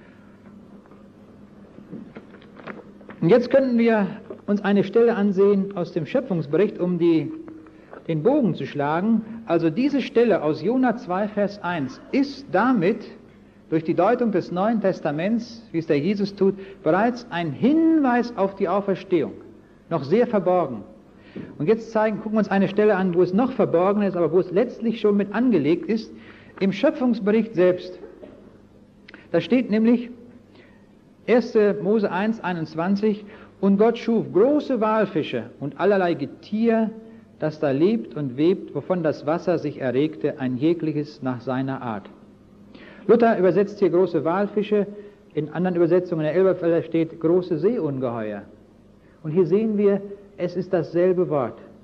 Und jetzt könnten wir uns eine Stelle ansehen aus dem Schöpfungsbericht, um den Bogen zu schlagen. Also diese Stelle aus Jona 2, Vers 1 ist damit durch die Deutung des Neuen Testaments, wie es der Jesus tut, bereits ein Hinweis auf die Auferstehung, noch sehr verborgen. Und jetzt gucken wir uns eine Stelle an, wo es noch verborgen ist, aber wo es letztlich schon mit angelegt ist, im Schöpfungsbericht selbst. Da steht nämlich 1. Mose 1, 21, und Gott schuf große Walfische und allerlei Getier, das da lebt und webt, wovon das Wasser sich erregte, ein jegliches nach seiner Art. Luther übersetzt hier große Walfische, in anderen Übersetzungen, in der Elberfelder steht große Seeungeheuer. Und hier sehen wir, es ist dasselbe Wort.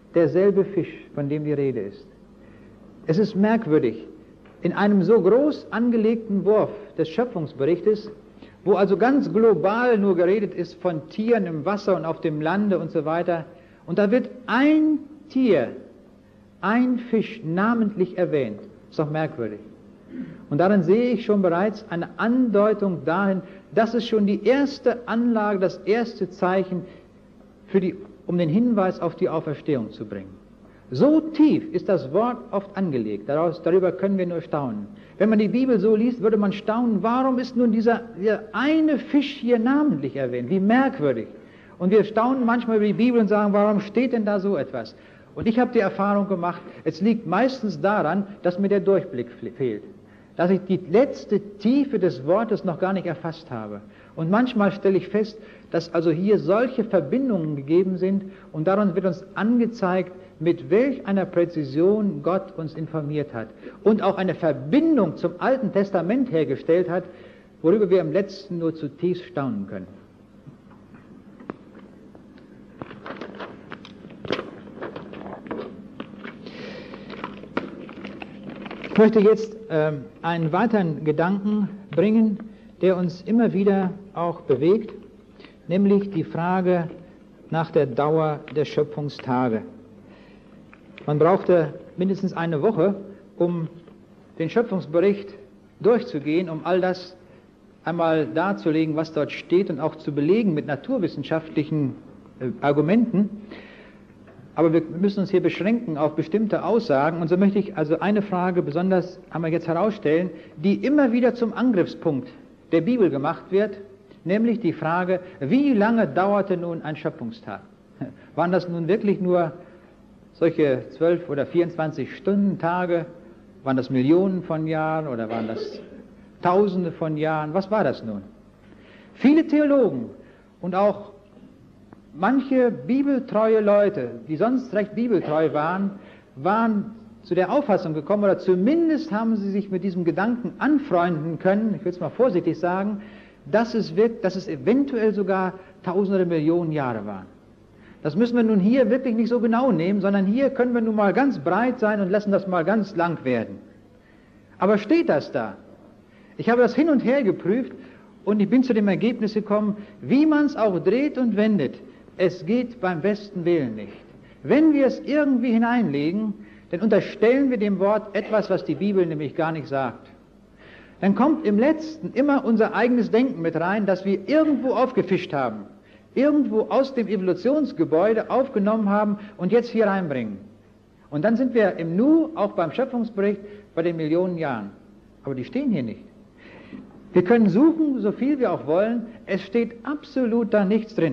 derselbe Fisch, von dem die Rede ist. Es ist merkwürdig, in einem so groß angelegten Wurf des Schöpfungsberichtes, wo also ganz global nur geredet ist von Tieren im Wasser und auf dem Lande und so weiter, und da wird ein Tier, ein Fisch namentlich erwähnt. Ist doch merkwürdig. Und darin sehe ich schon bereits eine Andeutung dahin, dass es schon die erste Anlage, das erste Zeichen um den Hinweis auf die Auferstehung zu bringen. So tief ist das Wort oft angelegt, darüber können wir nur staunen. Wenn man die Bibel so liest, würde man staunen, warum ist nun dieser eine Fisch hier namentlich erwähnt? Wie merkwürdig. Und wir staunen manchmal über die Bibel und sagen, warum steht denn da so etwas? Und ich habe die Erfahrung gemacht, es liegt meistens daran, dass mir der Durchblick fehlt. Dass ich die letzte Tiefe des Wortes noch gar nicht erfasst habe. Und manchmal stelle ich fest, dass also hier solche Verbindungen gegeben sind und daran wird uns angezeigt, mit welch einer Präzision Gott uns informiert hat und auch eine Verbindung zum Alten Testament hergestellt hat, worüber wir im Letzten nur zutiefst staunen können. Ich möchte jetzt einen weiteren Gedanken bringen, der uns immer wieder auch bewegt, nämlich die Frage nach der Dauer der Schöpfungstage. Man brauchte mindestens eine Woche, um den Schöpfungsbericht durchzugehen, um all das einmal darzulegen, was dort steht und auch zu belegen mit naturwissenschaftlichen Argumenten. Aber wir müssen uns hier beschränken auf bestimmte Aussagen. Und so möchte ich also eine Frage besonders einmal jetzt herausstellen, die immer wieder zum Angriffspunkt der Bibel gemacht wird, nämlich die Frage, wie lange dauerte nun ein Schöpfungstag? Waren das nun wirklich nur solche 12 oder 24 Stunden Tage? Waren das Millionen von Jahren oder waren das Tausende von Jahren? Was war das nun? Viele Theologen und auch manche bibeltreue Leute, die sonst recht bibeltreu waren zu der Auffassung gekommen, oder zumindest haben sie sich mit diesem Gedanken anfreunden können, ich will es mal vorsichtig sagen, dass es eventuell sogar Tausende oder Millionen Jahre waren. Das müssen wir nun hier wirklich nicht so genau nehmen, sondern hier können wir nun mal ganz breit sein und lassen das mal ganz lang werden. Aber steht das da? Ich habe das hin und her geprüft und ich bin zu dem Ergebnis gekommen, wie man es auch dreht und wendet, es geht beim besten Willen nicht. Wenn wir es irgendwie hineinlegen, dann unterstellen wir dem Wort etwas, was die Bibel nämlich gar nicht sagt. Dann kommt im Letzten immer unser eigenes Denken mit rein, das wir irgendwo aufgefischt haben, irgendwo aus dem Evolutionsgebäude aufgenommen haben und jetzt hier reinbringen. Und dann sind wir im Nu, auch beim Schöpfungsbericht, bei den Millionen Jahren. Aber die stehen hier nicht. Wir können suchen, so viel wir auch wollen, es steht absolut da nichts drin.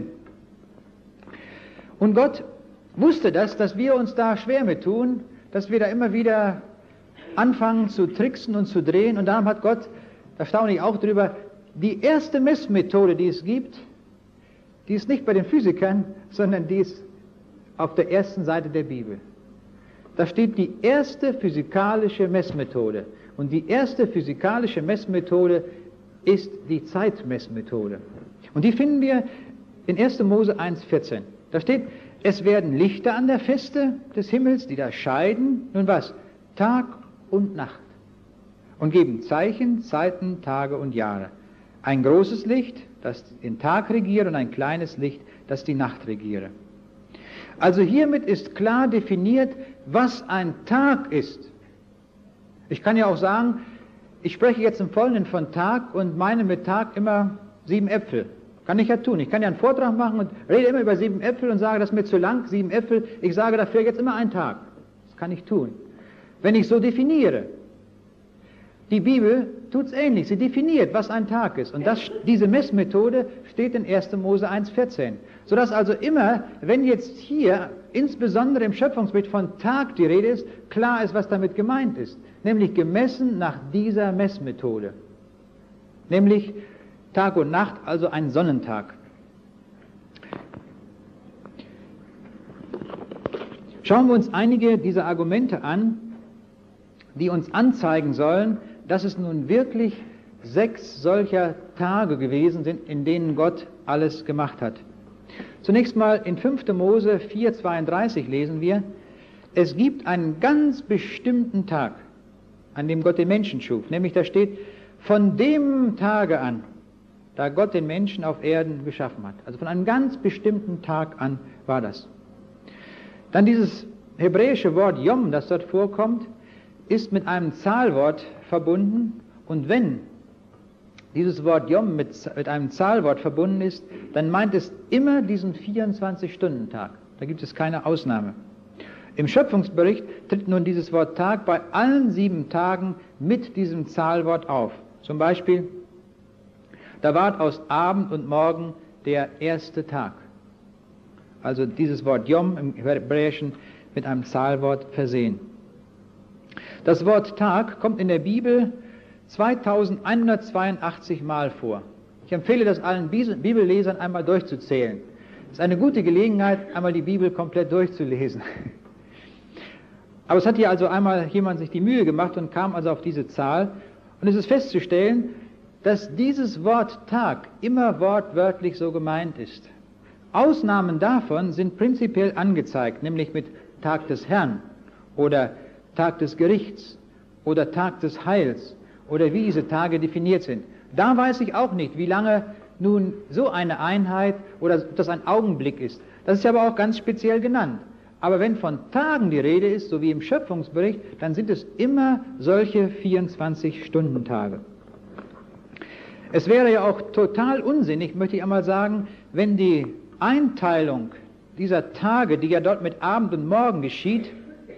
Und Gott wusste das, dass wir uns da schwer mit tun, dass wir da immer wieder anfangen zu tricksen und zu drehen. Und darum hat Gott, da staune ich auch drüber, die erste Messmethode, die es gibt, die ist nicht bei den Physikern, sondern die ist auf der ersten Seite der Bibel. Da steht die erste physikalische Messmethode. Und die erste physikalische Messmethode ist die Zeitmessmethode. Und die finden wir in 1. Mose 1,14. Da steht, es werden Lichter an der Feste des Himmels, die da scheiden, nun was? Tag und Nacht. Und geben Zeichen, Zeiten, Tage und Jahre. Ein großes Licht, das den Tag regiert, und ein kleines Licht, das die Nacht regiere. Also hiermit ist klar definiert, was ein Tag ist. Ich kann ja auch sagen, ich spreche jetzt im Folgenden von Tag und meine mit Tag immer 7 Äpfel. Kann ich ja tun. Ich kann ja einen Vortrag machen und rede immer über 7 Äpfel und sage, das ist mir zu lang, 7 Äpfel. Ich sage dafür jetzt immer einen Tag. Das kann ich tun. Wenn ich so definiere. Die Bibel tut es ähnlich. Sie definiert, was ein Tag ist. Und diese Messmethode steht in 1. Mose 1,14. Sodass also immer, wenn jetzt hier, insbesondere im Schöpfungsbericht von Tag die Rede ist, klar ist, was damit gemeint ist. Nämlich gemessen nach dieser Messmethode. Nämlich Tag und Nacht, also ein Sonnentag. Schauen wir uns einige dieser Argumente an, die uns anzeigen sollen, dass es nun wirklich 6 solcher Tage gewesen sind, in denen Gott alles gemacht hat. Zunächst mal in 5. Mose 4,32 lesen wir, es gibt einen ganz bestimmten Tag, an dem Gott den Menschen schuf. Nämlich da steht, von dem Tage an, da Gott den Menschen auf Erden geschaffen hat. Also von einem ganz bestimmten Tag an war das. Dann dieses hebräische Wort Yom, das dort vorkommt, ist mit einem Zahlwort verbunden. Und wenn dieses Wort Yom mit einem Zahlwort verbunden ist, dann meint es immer diesen 24-Stunden-Tag. Da gibt es keine Ausnahme. Im Schöpfungsbericht tritt nun dieses Wort Tag bei allen 7 Tagen mit diesem Zahlwort auf. Zum Beispiel, da ward aus Abend und Morgen der erste Tag. Also dieses Wort Yom im Hebräischen mit einem Zahlwort versehen. Das Wort Tag kommt in der Bibel 2182 Mal vor. Ich empfehle das allen Bibellesern einmal durchzuzählen. Es ist eine gute Gelegenheit, einmal die Bibel komplett durchzulesen. Aber es hat hier also einmal jemand sich die Mühe gemacht und kam also auf diese Zahl. Und es ist festzustellen, dass dieses Wort Tag immer wortwörtlich so gemeint ist. Ausnahmen davon sind prinzipiell angezeigt, nämlich mit Tag des Herrn oder Tag des Gerichts oder Tag des Heils oder wie diese Tage definiert sind. Da weiß ich auch nicht, wie lange nun so eine Einheit oder das ein Augenblick ist. Das ist aber auch ganz speziell genannt. Aber wenn von Tagen die Rede ist, so wie im Schöpfungsbericht, dann sind es immer solche 24-Stunden-Tage. Es wäre ja auch total unsinnig, möchte ich einmal sagen, wenn die Einteilung dieser Tage, die ja dort mit Abend und Morgen geschieht,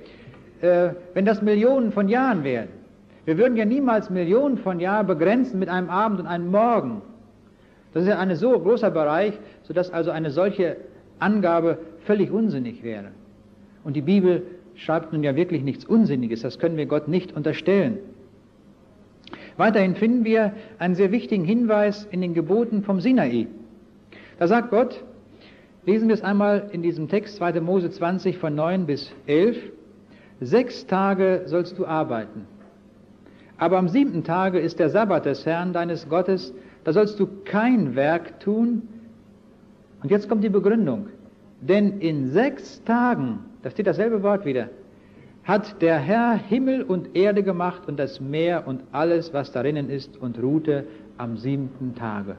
wenn das Millionen von Jahren wären. Wir würden ja niemals Millionen von Jahren begrenzen mit einem Abend und einem Morgen. Das ist ja ein so großer Bereich, sodass also eine solche Angabe völlig unsinnig wäre. Und die Bibel schreibt nun ja wirklich nichts Unsinniges, das können wir Gott nicht unterstellen. Weiterhin finden wir einen sehr wichtigen Hinweis in den Geboten vom Sinai. Da sagt Gott, lesen wir es einmal in diesem Text, 2. Mose 20 von 9 bis 11, 6 Tage sollst du arbeiten. Aber am 7. Tage ist der Sabbat des Herrn, deines Gottes, da sollst du kein Werk tun. Und jetzt kommt die Begründung. Denn in 6 Tagen, da steht dasselbe Wort wieder, hat der Herr Himmel und Erde gemacht und das Meer und alles, was darinnen ist, und ruhte am 7. Tage.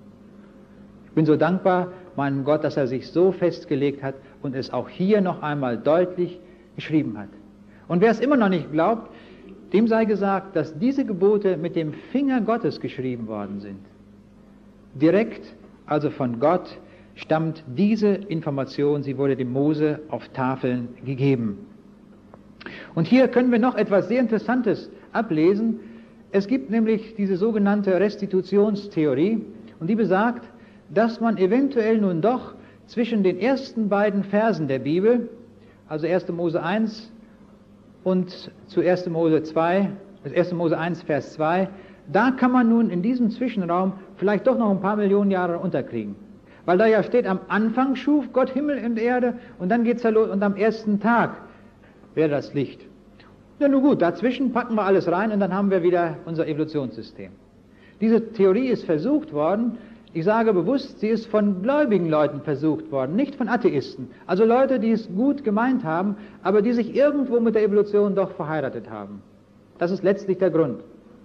Ich bin so dankbar, meinem Gott, dass er sich so festgelegt hat und es auch hier noch einmal deutlich geschrieben hat. Und wer es immer noch nicht glaubt, dem sei gesagt, dass diese Gebote mit dem Finger Gottes geschrieben worden sind. Direkt, also von Gott, stammt diese Information, sie wurde dem Mose auf Tafeln gegeben. Und hier können wir noch etwas sehr Interessantes ablesen. Es gibt nämlich diese sogenannte Restitutionstheorie und die besagt, dass man eventuell nun doch zwischen den ersten beiden Versen der Bibel, also 1. Mose 1 und zu 1. Mose 2, 1. Mose 1, Vers 2, da kann man nun in diesem Zwischenraum vielleicht doch noch ein paar Millionen Jahre unterkriegen. Weil da ja steht, am Anfang schuf Gott Himmel und Erde und dann geht's ja los und am ersten Tag wäre das Licht. Ja nun gut, dazwischen packen wir alles rein und dann haben wir wieder unser Evolutionssystem. Diese Theorie ist versucht worden, ich sage bewusst, sie ist von gläubigen Leuten versucht worden, nicht von Atheisten. Also Leute, die es gut gemeint haben, aber die sich irgendwo mit der Evolution doch verheiratet haben. Das ist letztlich der Grund.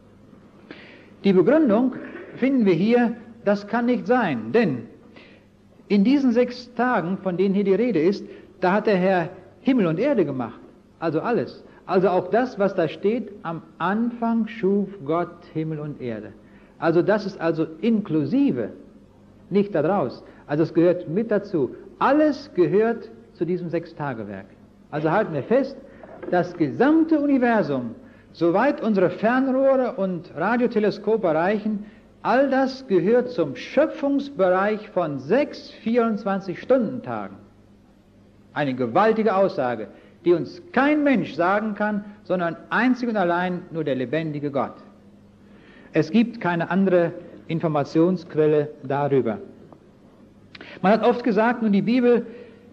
Die Begründung finden wir hier, das kann nicht sein, denn in diesen 6 Tagen, von denen hier die Rede ist, da hat der Herr Himmel und Erde gemacht, also alles. Also auch das, was da steht, am Anfang schuf Gott Himmel und Erde. Also das ist also inklusive, nicht daraus. Also es gehört mit dazu. Alles gehört zu diesem 6-Tage-Werk. Also halten wir fest, das gesamte Universum, soweit unsere Fernrohre und Radioteleskope reichen, all das gehört zum Schöpfungsbereich von 6 24-Stunden-Tagen. Eine gewaltige Aussage, die uns kein Mensch sagen kann, sondern einzig und allein nur der lebendige Gott. Es gibt keine andere Informationsquelle darüber. Man hat oft gesagt, nun die Bibel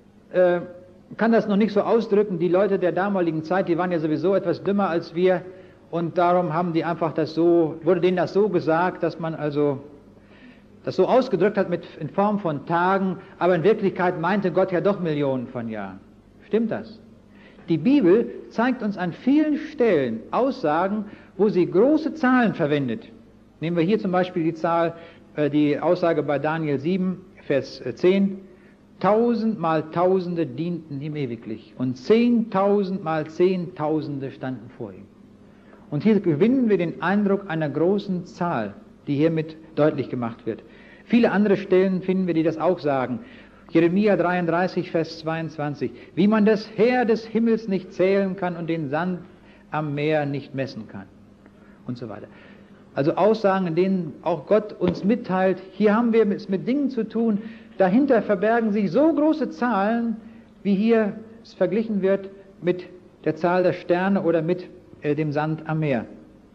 kann das noch nicht so ausdrücken, die Leute der damaligen Zeit, die waren ja sowieso etwas dümmer als wir und darum haben die einfach das so, wurde denen das so gesagt, dass man also das so ausgedrückt hat in Form von Tagen, aber in Wirklichkeit meinte Gott ja doch Millionen von Jahren. Stimmt das? Die Bibel zeigt uns an vielen Stellen Aussagen, wo sie große Zahlen verwendet. Nehmen wir hier zum Beispiel die Aussage bei Daniel 7, Vers 10. 1000 mal Tausende dienten ihm ewiglich und 10.000 mal Zehntausende standen vor ihm. Und hier gewinnen wir den Eindruck einer großen Zahl, die hiermit deutlich gemacht wird. Viele andere Stellen finden wir, die das auch sagen. Jeremia 33, Vers 22. Wie man das Heer des Himmels nicht zählen kann und den Sand am Meer nicht messen kann. Und so weiter. Also Aussagen, in denen auch Gott uns mitteilt, hier haben wir es mit Dingen zu tun, dahinter verbergen sich so große Zahlen, wie hier es verglichen wird mit der Zahl der Sterne oder mit dem Sand am Meer.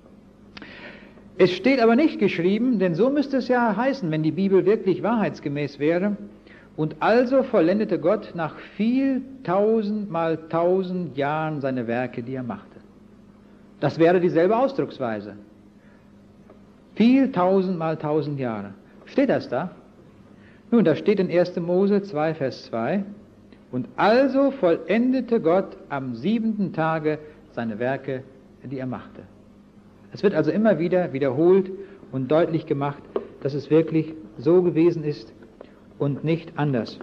Es steht aber nicht geschrieben, denn so müsste es ja heißen, wenn die Bibel wirklich wahrheitsgemäß wäre. Und also vollendete Gott nach viel 1000 mal 1000 Jahren seine Werke, die er machte. Das wäre dieselbe Ausdrucksweise. Viel 1000 mal 1000 Jahre. Steht das da? Nun, da steht in 1. Mose 2, Vers 2. Und also vollendete Gott am 7. Tage seine Werke, die er machte. Es wird also immer wieder wiederholt und deutlich gemacht, dass es wirklich so gewesen ist und nicht anders.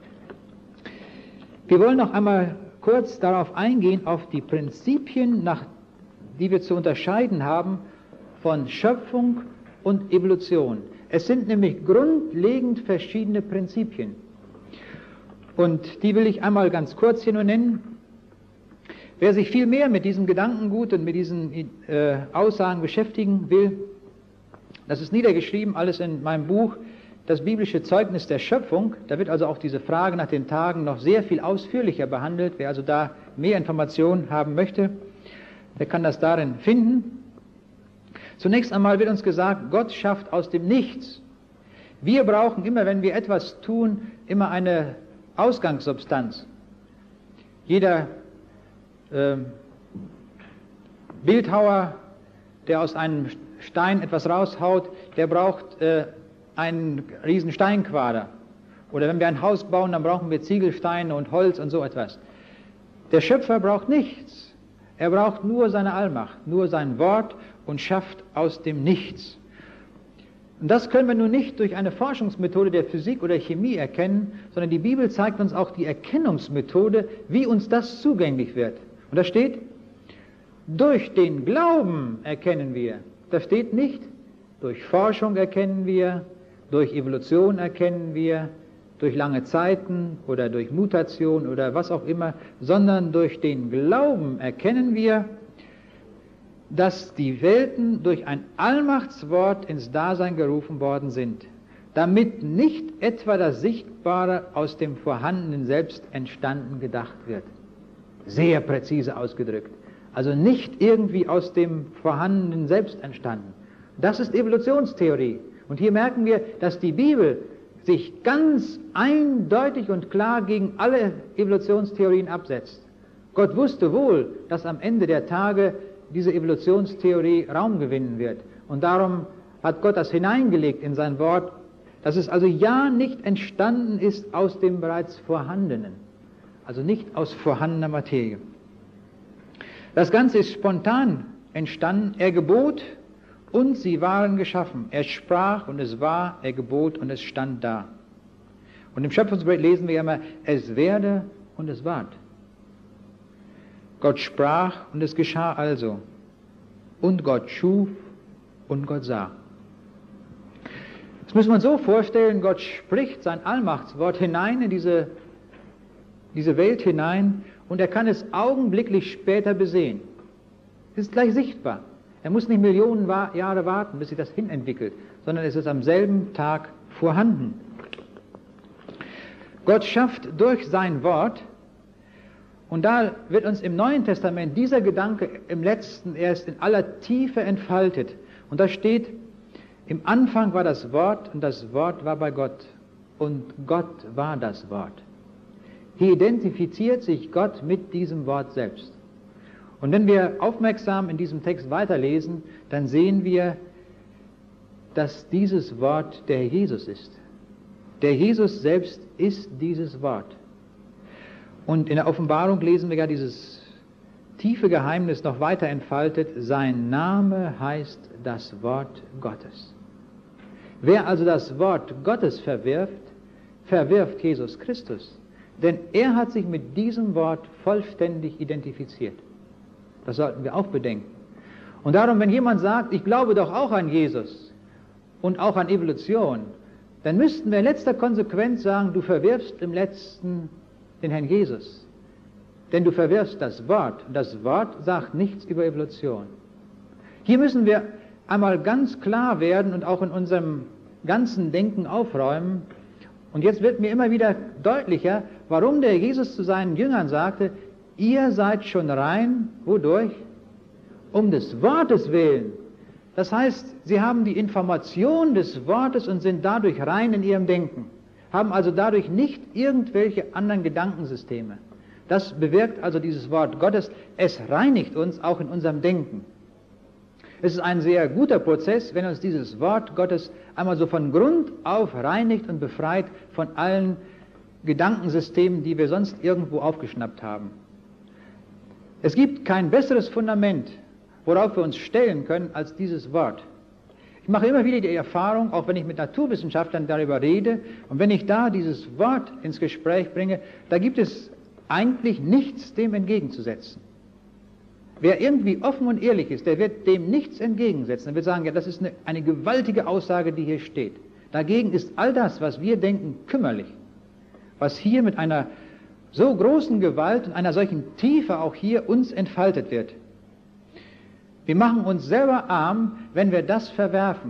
Wir wollen noch einmal kurz darauf eingehen, auf die Prinzipien, die wir zu unterscheiden haben von Schöpfung und Evolution. Es sind nämlich grundlegend verschiedene Prinzipien. Und die will ich einmal ganz kurz hier nur nennen. Wer sich viel mehr mit diesem Gedankengut und mit diesen Aussagen beschäftigen will, das ist niedergeschrieben, alles in meinem Buch, das biblische Zeugnis der Schöpfung. Da wird also auch diese Frage nach den Tagen noch sehr viel ausführlicher behandelt. Wer also da mehr Informationen haben möchte, der kann das darin finden. Zunächst einmal wird uns gesagt, Gott schafft aus dem Nichts. Wir brauchen immer, wenn wir etwas tun, immer eine Ausgangssubstanz. Jeder Bildhauer, der aus einem Stein etwas raushaut, der braucht einen riesen Steinquader. Oder wenn wir ein Haus bauen, dann brauchen wir Ziegelsteine und Holz und so etwas. Der Schöpfer braucht nichts. Er braucht nur seine Allmacht, nur sein Wort und schafft aus dem Nichts. Und das können wir nun nicht durch eine Forschungsmethode der Physik oder Chemie erkennen, sondern die Bibel zeigt uns auch die Erkennungsmethode, wie uns das zugänglich wird. Und da steht, durch den Glauben erkennen wir. Da steht nicht, durch Forschung erkennen wir, durch Evolution erkennen wir, durch lange Zeiten oder durch Mutation oder was auch immer, sondern durch den Glauben erkennen wir, dass die Welten durch ein Allmachtswort ins Dasein gerufen worden sind, damit nicht etwa das Sichtbare aus dem Vorhandenen selbst entstanden gedacht wird. Sehr präzise ausgedrückt. Also nicht irgendwie aus dem Vorhandenen selbst entstanden. Das ist Evolutionstheorie. Und hier merken wir, dass die Bibel sich ganz eindeutig und klar gegen alle Evolutionstheorien absetzt. Gott wusste wohl, dass am Ende der Tage diese Evolutionstheorie Raum gewinnen wird. Und darum hat Gott das hineingelegt in sein Wort, dass es also ja nicht entstanden ist aus dem bereits Vorhandenen, also nicht aus vorhandener Materie. Das Ganze ist spontan entstanden. Er gebot und sie waren geschaffen. Er sprach und es war, er gebot und es stand da. Und im Schöpfungsbericht lesen wir immer, es werde und es ward. Gott sprach und es geschah also. Und Gott schuf und Gott sah. Das muss man so vorstellen, Gott spricht sein Allmachtswort hinein in diese Welt hinein und er kann es augenblicklich später besehen. Es ist gleich sichtbar. Er muss nicht Millionen Jahre warten, bis sich das hinentwickelt, sondern es ist am selben Tag vorhanden. Gott schafft durch sein Wort. Und da wird uns im Neuen Testament dieser Gedanke im Letzten erst in aller Tiefe entfaltet. Und da steht, im Anfang war das Wort und das Wort war bei Gott und Gott war das Wort. Hier identifiziert sich Gott mit diesem Wort selbst. Und wenn wir aufmerksam in diesem Text weiterlesen, dann sehen wir, dass dieses Wort der Herr Jesus ist. Der Jesus selbst ist dieses Wort. Und in der Offenbarung lesen wir ja dieses tiefe Geheimnis noch weiter entfaltet. Sein Name heißt das Wort Gottes. Wer also das Wort Gottes verwirft, verwirft Jesus Christus. Denn er hat sich mit diesem Wort vollständig identifiziert. Das sollten wir auch bedenken. Und darum, wenn jemand sagt, ich glaube doch auch an Jesus und auch an Evolution, dann müssten wir in letzter Konsequenz sagen, du verwirfst im Letzten den Herrn Jesus. Denn du verwirfst das Wort. Das Wort sagt nichts über Evolution. Hier müssen wir einmal ganz klar werden und auch in unserem ganzen Denken aufräumen. Und jetzt wird mir immer wieder deutlicher, warum der Jesus zu seinen Jüngern sagte, ihr seid schon rein, wodurch? Um des Wortes willen. Das heißt, sie haben die Information des Wortes und sind dadurch rein in ihrem Denken, haben also dadurch nicht irgendwelche anderen Gedankensysteme. Das bewirkt also dieses Wort Gottes, es reinigt uns auch in unserem Denken. Es ist ein sehr guter Prozess, wenn uns dieses Wort Gottes einmal so von Grund auf reinigt und befreit von allen Gedankensystemen, die wir sonst irgendwo aufgeschnappt haben. Es gibt kein besseres Fundament, worauf wir uns stellen können, als dieses Wort. Ich mache immer wieder die Erfahrung, auch wenn ich mit Naturwissenschaftlern darüber rede, und wenn ich da dieses Wort ins Gespräch bringe, da gibt es eigentlich nichts dem entgegenzusetzen. Wer irgendwie offen und ehrlich ist, der wird dem nichts entgegensetzen. Er wird sagen, ja, das ist eine gewaltige Aussage, die hier steht. Dagegen ist all das, was wir denken, kümmerlich. Was hier mit einer so großen Gewalt und einer solchen Tiefe auch hier uns entfaltet wird. Wir machen uns selber arm, wenn wir das verwerfen.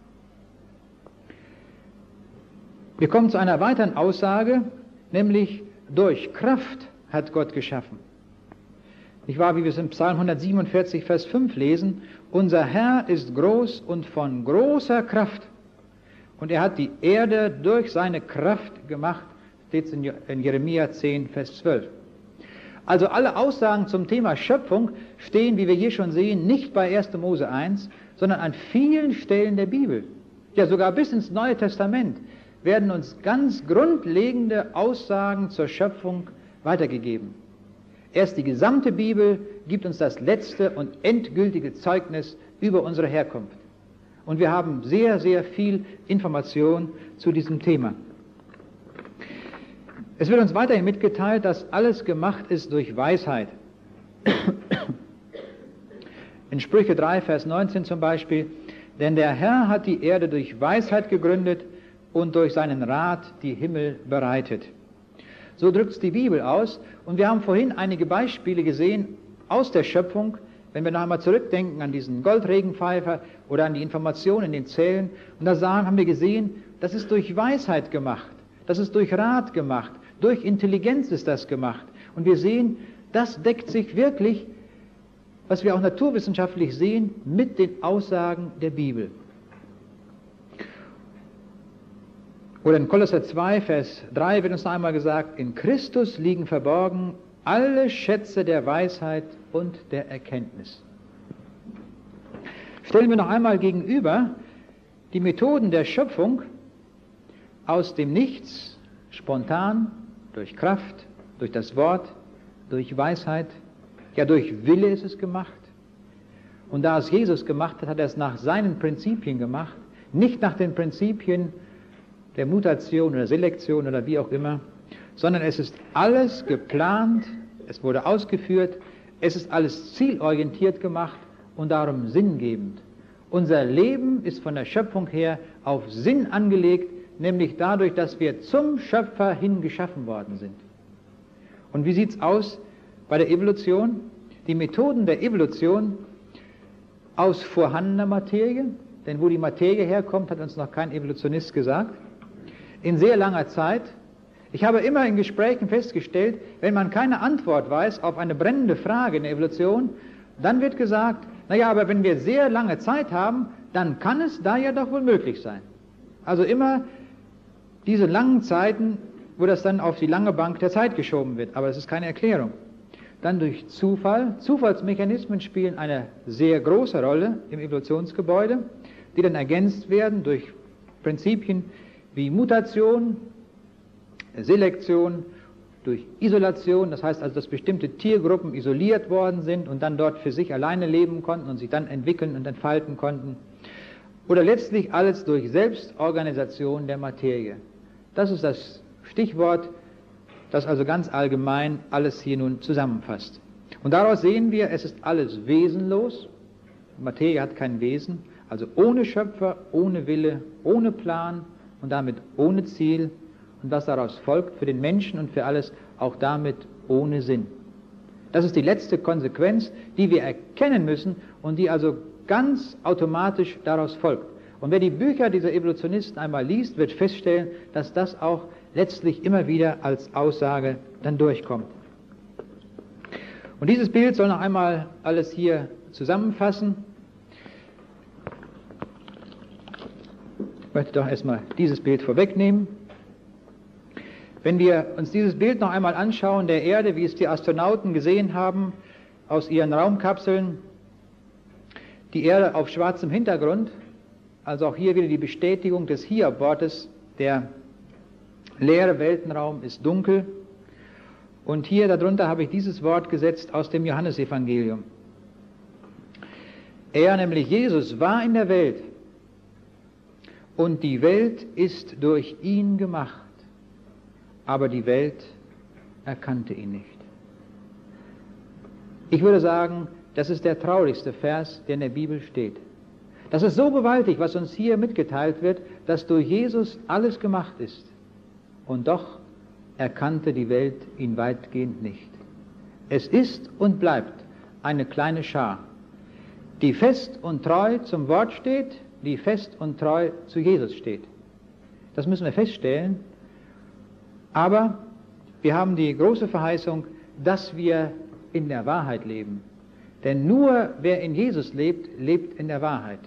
Wir kommen zu einer weiteren Aussage, nämlich durch Kraft hat Gott geschaffen. Nicht wahr, wie wir es im Psalm 147, Vers 5 lesen, unser Herr ist groß und von großer Kraft. Und er hat die Erde durch seine Kraft gemacht, steht es in Jeremia 10, Vers 12. Also alle Aussagen zum Thema Schöpfung stehen, wie wir hier schon sehen, nicht bei 1. Mose 1, sondern an vielen Stellen der Bibel. Ja, sogar bis ins Neue Testament werden uns ganz grundlegende Aussagen zur Schöpfung weitergegeben. Erst die gesamte Bibel gibt uns das letzte und endgültige Zeugnis über unsere Herkunft. Und wir haben sehr, sehr viel Information zu diesem Thema. Es wird uns weiterhin mitgeteilt, dass alles gemacht ist durch Weisheit. In Sprüche 3, Vers 19 zum Beispiel, denn der Herr hat die Erde durch Weisheit gegründet und durch seinen Rat die Himmel bereitet. So drückt es die Bibel aus. Und wir haben vorhin einige Beispiele gesehen aus der Schöpfung, wenn wir noch einmal zurückdenken an diesen Goldregenpfeifer oder an die Informationen in den Zellen. Und da haben wir gesehen, das ist durch Weisheit gemacht, das ist durch Rat gemacht, durch Intelligenz ist das gemacht. Und wir sehen, das deckt sich wirklich, was wir auch naturwissenschaftlich sehen, mit den Aussagen der Bibel. Oder in Kolosser 2, Vers 3 wird uns noch einmal gesagt, in Christus liegen verborgen alle Schätze der Weisheit und der Erkenntnis. Stellen wir noch einmal gegenüber die Methoden der Schöpfung aus dem Nichts, spontan, durch Kraft, durch das Wort, durch Weisheit, ja durch Wille ist es gemacht. Und da es Jesus gemacht hat, hat er es nach seinen Prinzipien gemacht, nicht nach den Prinzipien der Mutation oder Selektion oder wie auch immer, sondern es ist alles geplant, es wurde ausgeführt, es ist alles zielorientiert gemacht und darum sinngebend. Unser Leben ist von der Schöpfung her auf Sinn angelegt, nämlich dadurch, dass wir zum Schöpfer hin geschaffen worden sind. Und wie sieht es aus bei der Evolution? Die Methoden der Evolution aus vorhandener Materie, denn wo die Materie herkommt, hat uns noch kein Evolutionist gesagt, in sehr langer Zeit. Ich habe immer in Gesprächen festgestellt, wenn man keine Antwort weiß auf eine brennende Frage in der Evolution, dann wird gesagt, naja, aber wenn wir sehr lange Zeit haben, dann kann es da ja doch wohl möglich sein. Also immer diese langen Zeiten, wo das dann auf die lange Bank der Zeit geschoben wird, aber es ist keine Erklärung. Dann durch Zufall. Zufallsmechanismen spielen eine sehr große Rolle im Evolutionsgebäude. die dann ergänzt werden durch Prinzipien wie Mutation, Selektion, durch Isolation, das heißt also, dass bestimmte Tiergruppen isoliert worden sind und dann dort für sich alleine leben konnten und sich dann entwickeln und entfalten konnten. Oder letztlich alles durch Selbstorganisation der Materie. Das ist das Stichwort, das also ganz allgemein alles hier nun zusammenfasst. Und daraus sehen wir, es ist alles wesenlos. Materie hat kein Wesen, also ohne Schöpfer, ohne Wille, ohne Plan und damit ohne Ziel. Und was daraus folgt für den Menschen und für alles, auch damit ohne Sinn. Das ist die letzte Konsequenz, die wir erkennen müssen und die also ganz automatisch daraus folgt. Und wer die Bücher dieser Evolutionisten einmal liest, wird feststellen, dass das auch letztlich immer wieder als Aussage dann durchkommt. Und dieses Bild soll noch einmal alles hier zusammenfassen. Ich möchte doch erstmal dieses Bild vorwegnehmen. Wenn wir uns dieses Bild noch einmal anschauen, der Erde, wie es die Astronauten gesehen haben, aus ihren Raumkapseln, die Erde auf schwarzem Hintergrund, also auch hier wieder die Bestätigung des Hiob-Wortes, der leere Weltenraum ist dunkel. Und hier darunter habe ich dieses Wort gesetzt aus dem Johannesevangelium. Er, nämlich Jesus, war in der Welt und die Welt ist durch ihn gemacht, aber die Welt erkannte ihn nicht. Ich würde sagen, das ist der traurigste Vers, der in der Bibel steht. Das ist so gewaltig, was uns hier mitgeteilt wird, dass durch Jesus alles gemacht ist. Und doch erkannte die Welt ihn weitgehend nicht. Es ist und bleibt eine kleine Schar, die fest und treu zum Wort steht, die fest und treu zu Jesus steht. Das müssen wir feststellen. Aber wir haben die große Verheißung, dass wir in der Wahrheit leben. Denn nur wer in Jesus lebt, lebt in der Wahrheit.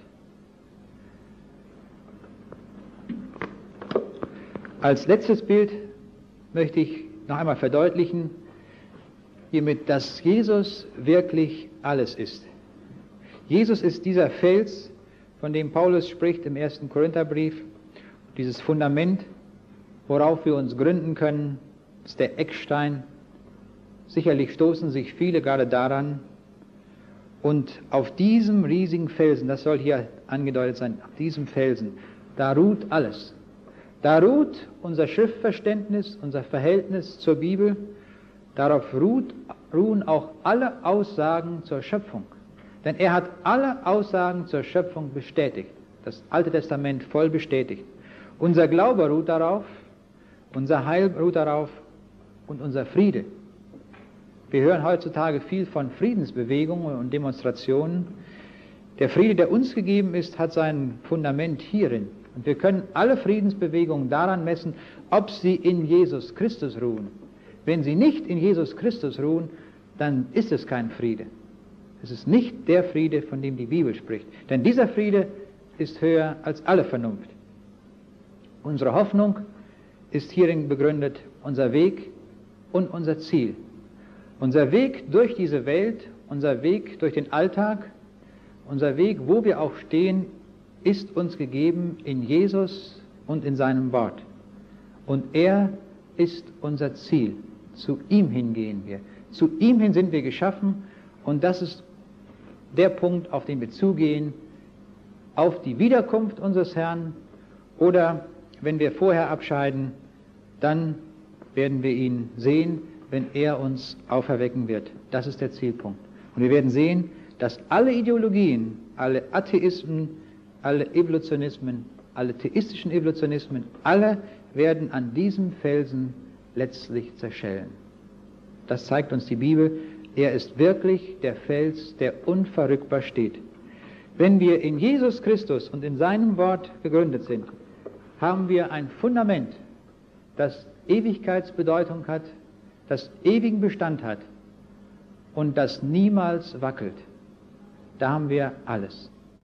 Als letztes Bild möchte ich noch einmal verdeutlichen, hiermit, dass Jesus wirklich alles ist. Jesus ist dieser Fels, von dem Paulus spricht im 1. Korintherbrief, dieses Fundament, worauf wir uns gründen können, ist der Eckstein. Sicherlich stoßen sich viele gerade daran. Und auf diesem riesigen Felsen, das soll hier angedeutet sein, auf diesem Felsen, da ruht alles. Da ruht unser Schriftverständnis, unser Verhältnis zur Bibel. Darauf ruhen auch alle Aussagen zur Schöpfung. Denn er hat alle Aussagen zur Schöpfung bestätigt. Das Alte Testament voll bestätigt. Unser Glaube ruht darauf, unser Heil ruht darauf und unser Friede. Wir hören heutzutage viel von Friedensbewegungen und Demonstrationen. Der Friede, der uns gegeben ist, hat sein Fundament hierin. Und wir können alle Friedensbewegungen daran messen, ob sie in Jesus Christus ruhen. Wenn sie nicht in Jesus Christus ruhen, dann ist es kein Friede. Es ist nicht der Friede, von dem die Bibel spricht. Denn dieser Friede ist höher als alle Vernunft. Unsere Hoffnung ist hierin begründet, unser Weg und unser Ziel. Unser Weg durch diese Welt, unser Weg durch den Alltag, unser Weg, wo wir auch stehen, ist uns gegeben in Jesus und in seinem Wort. Und er ist unser Ziel. Zu ihm hin gehen wir. Zu ihm hin sind wir geschaffen und das ist der Punkt, auf den wir zugehen, auf die Wiederkunft unseres Herrn oder wenn wir vorher abscheiden, dann werden wir ihn sehen, wenn er uns auferwecken wird. Das ist der Zielpunkt. Und wir werden sehen, dass alle Ideologien, alle Atheismen, alle Evolutionismen, alle theistischen Evolutionismen, alle werden an diesem Felsen letztlich zerschellen. Das zeigt uns die Bibel. Er ist wirklich der Fels, der unverrückbar steht. Wenn wir in Jesus Christus und in seinem Wort gegründet sind, haben wir ein Fundament, das Ewigkeitsbedeutung hat, das ewigen Bestand hat und das niemals wackelt. Da haben wir alles.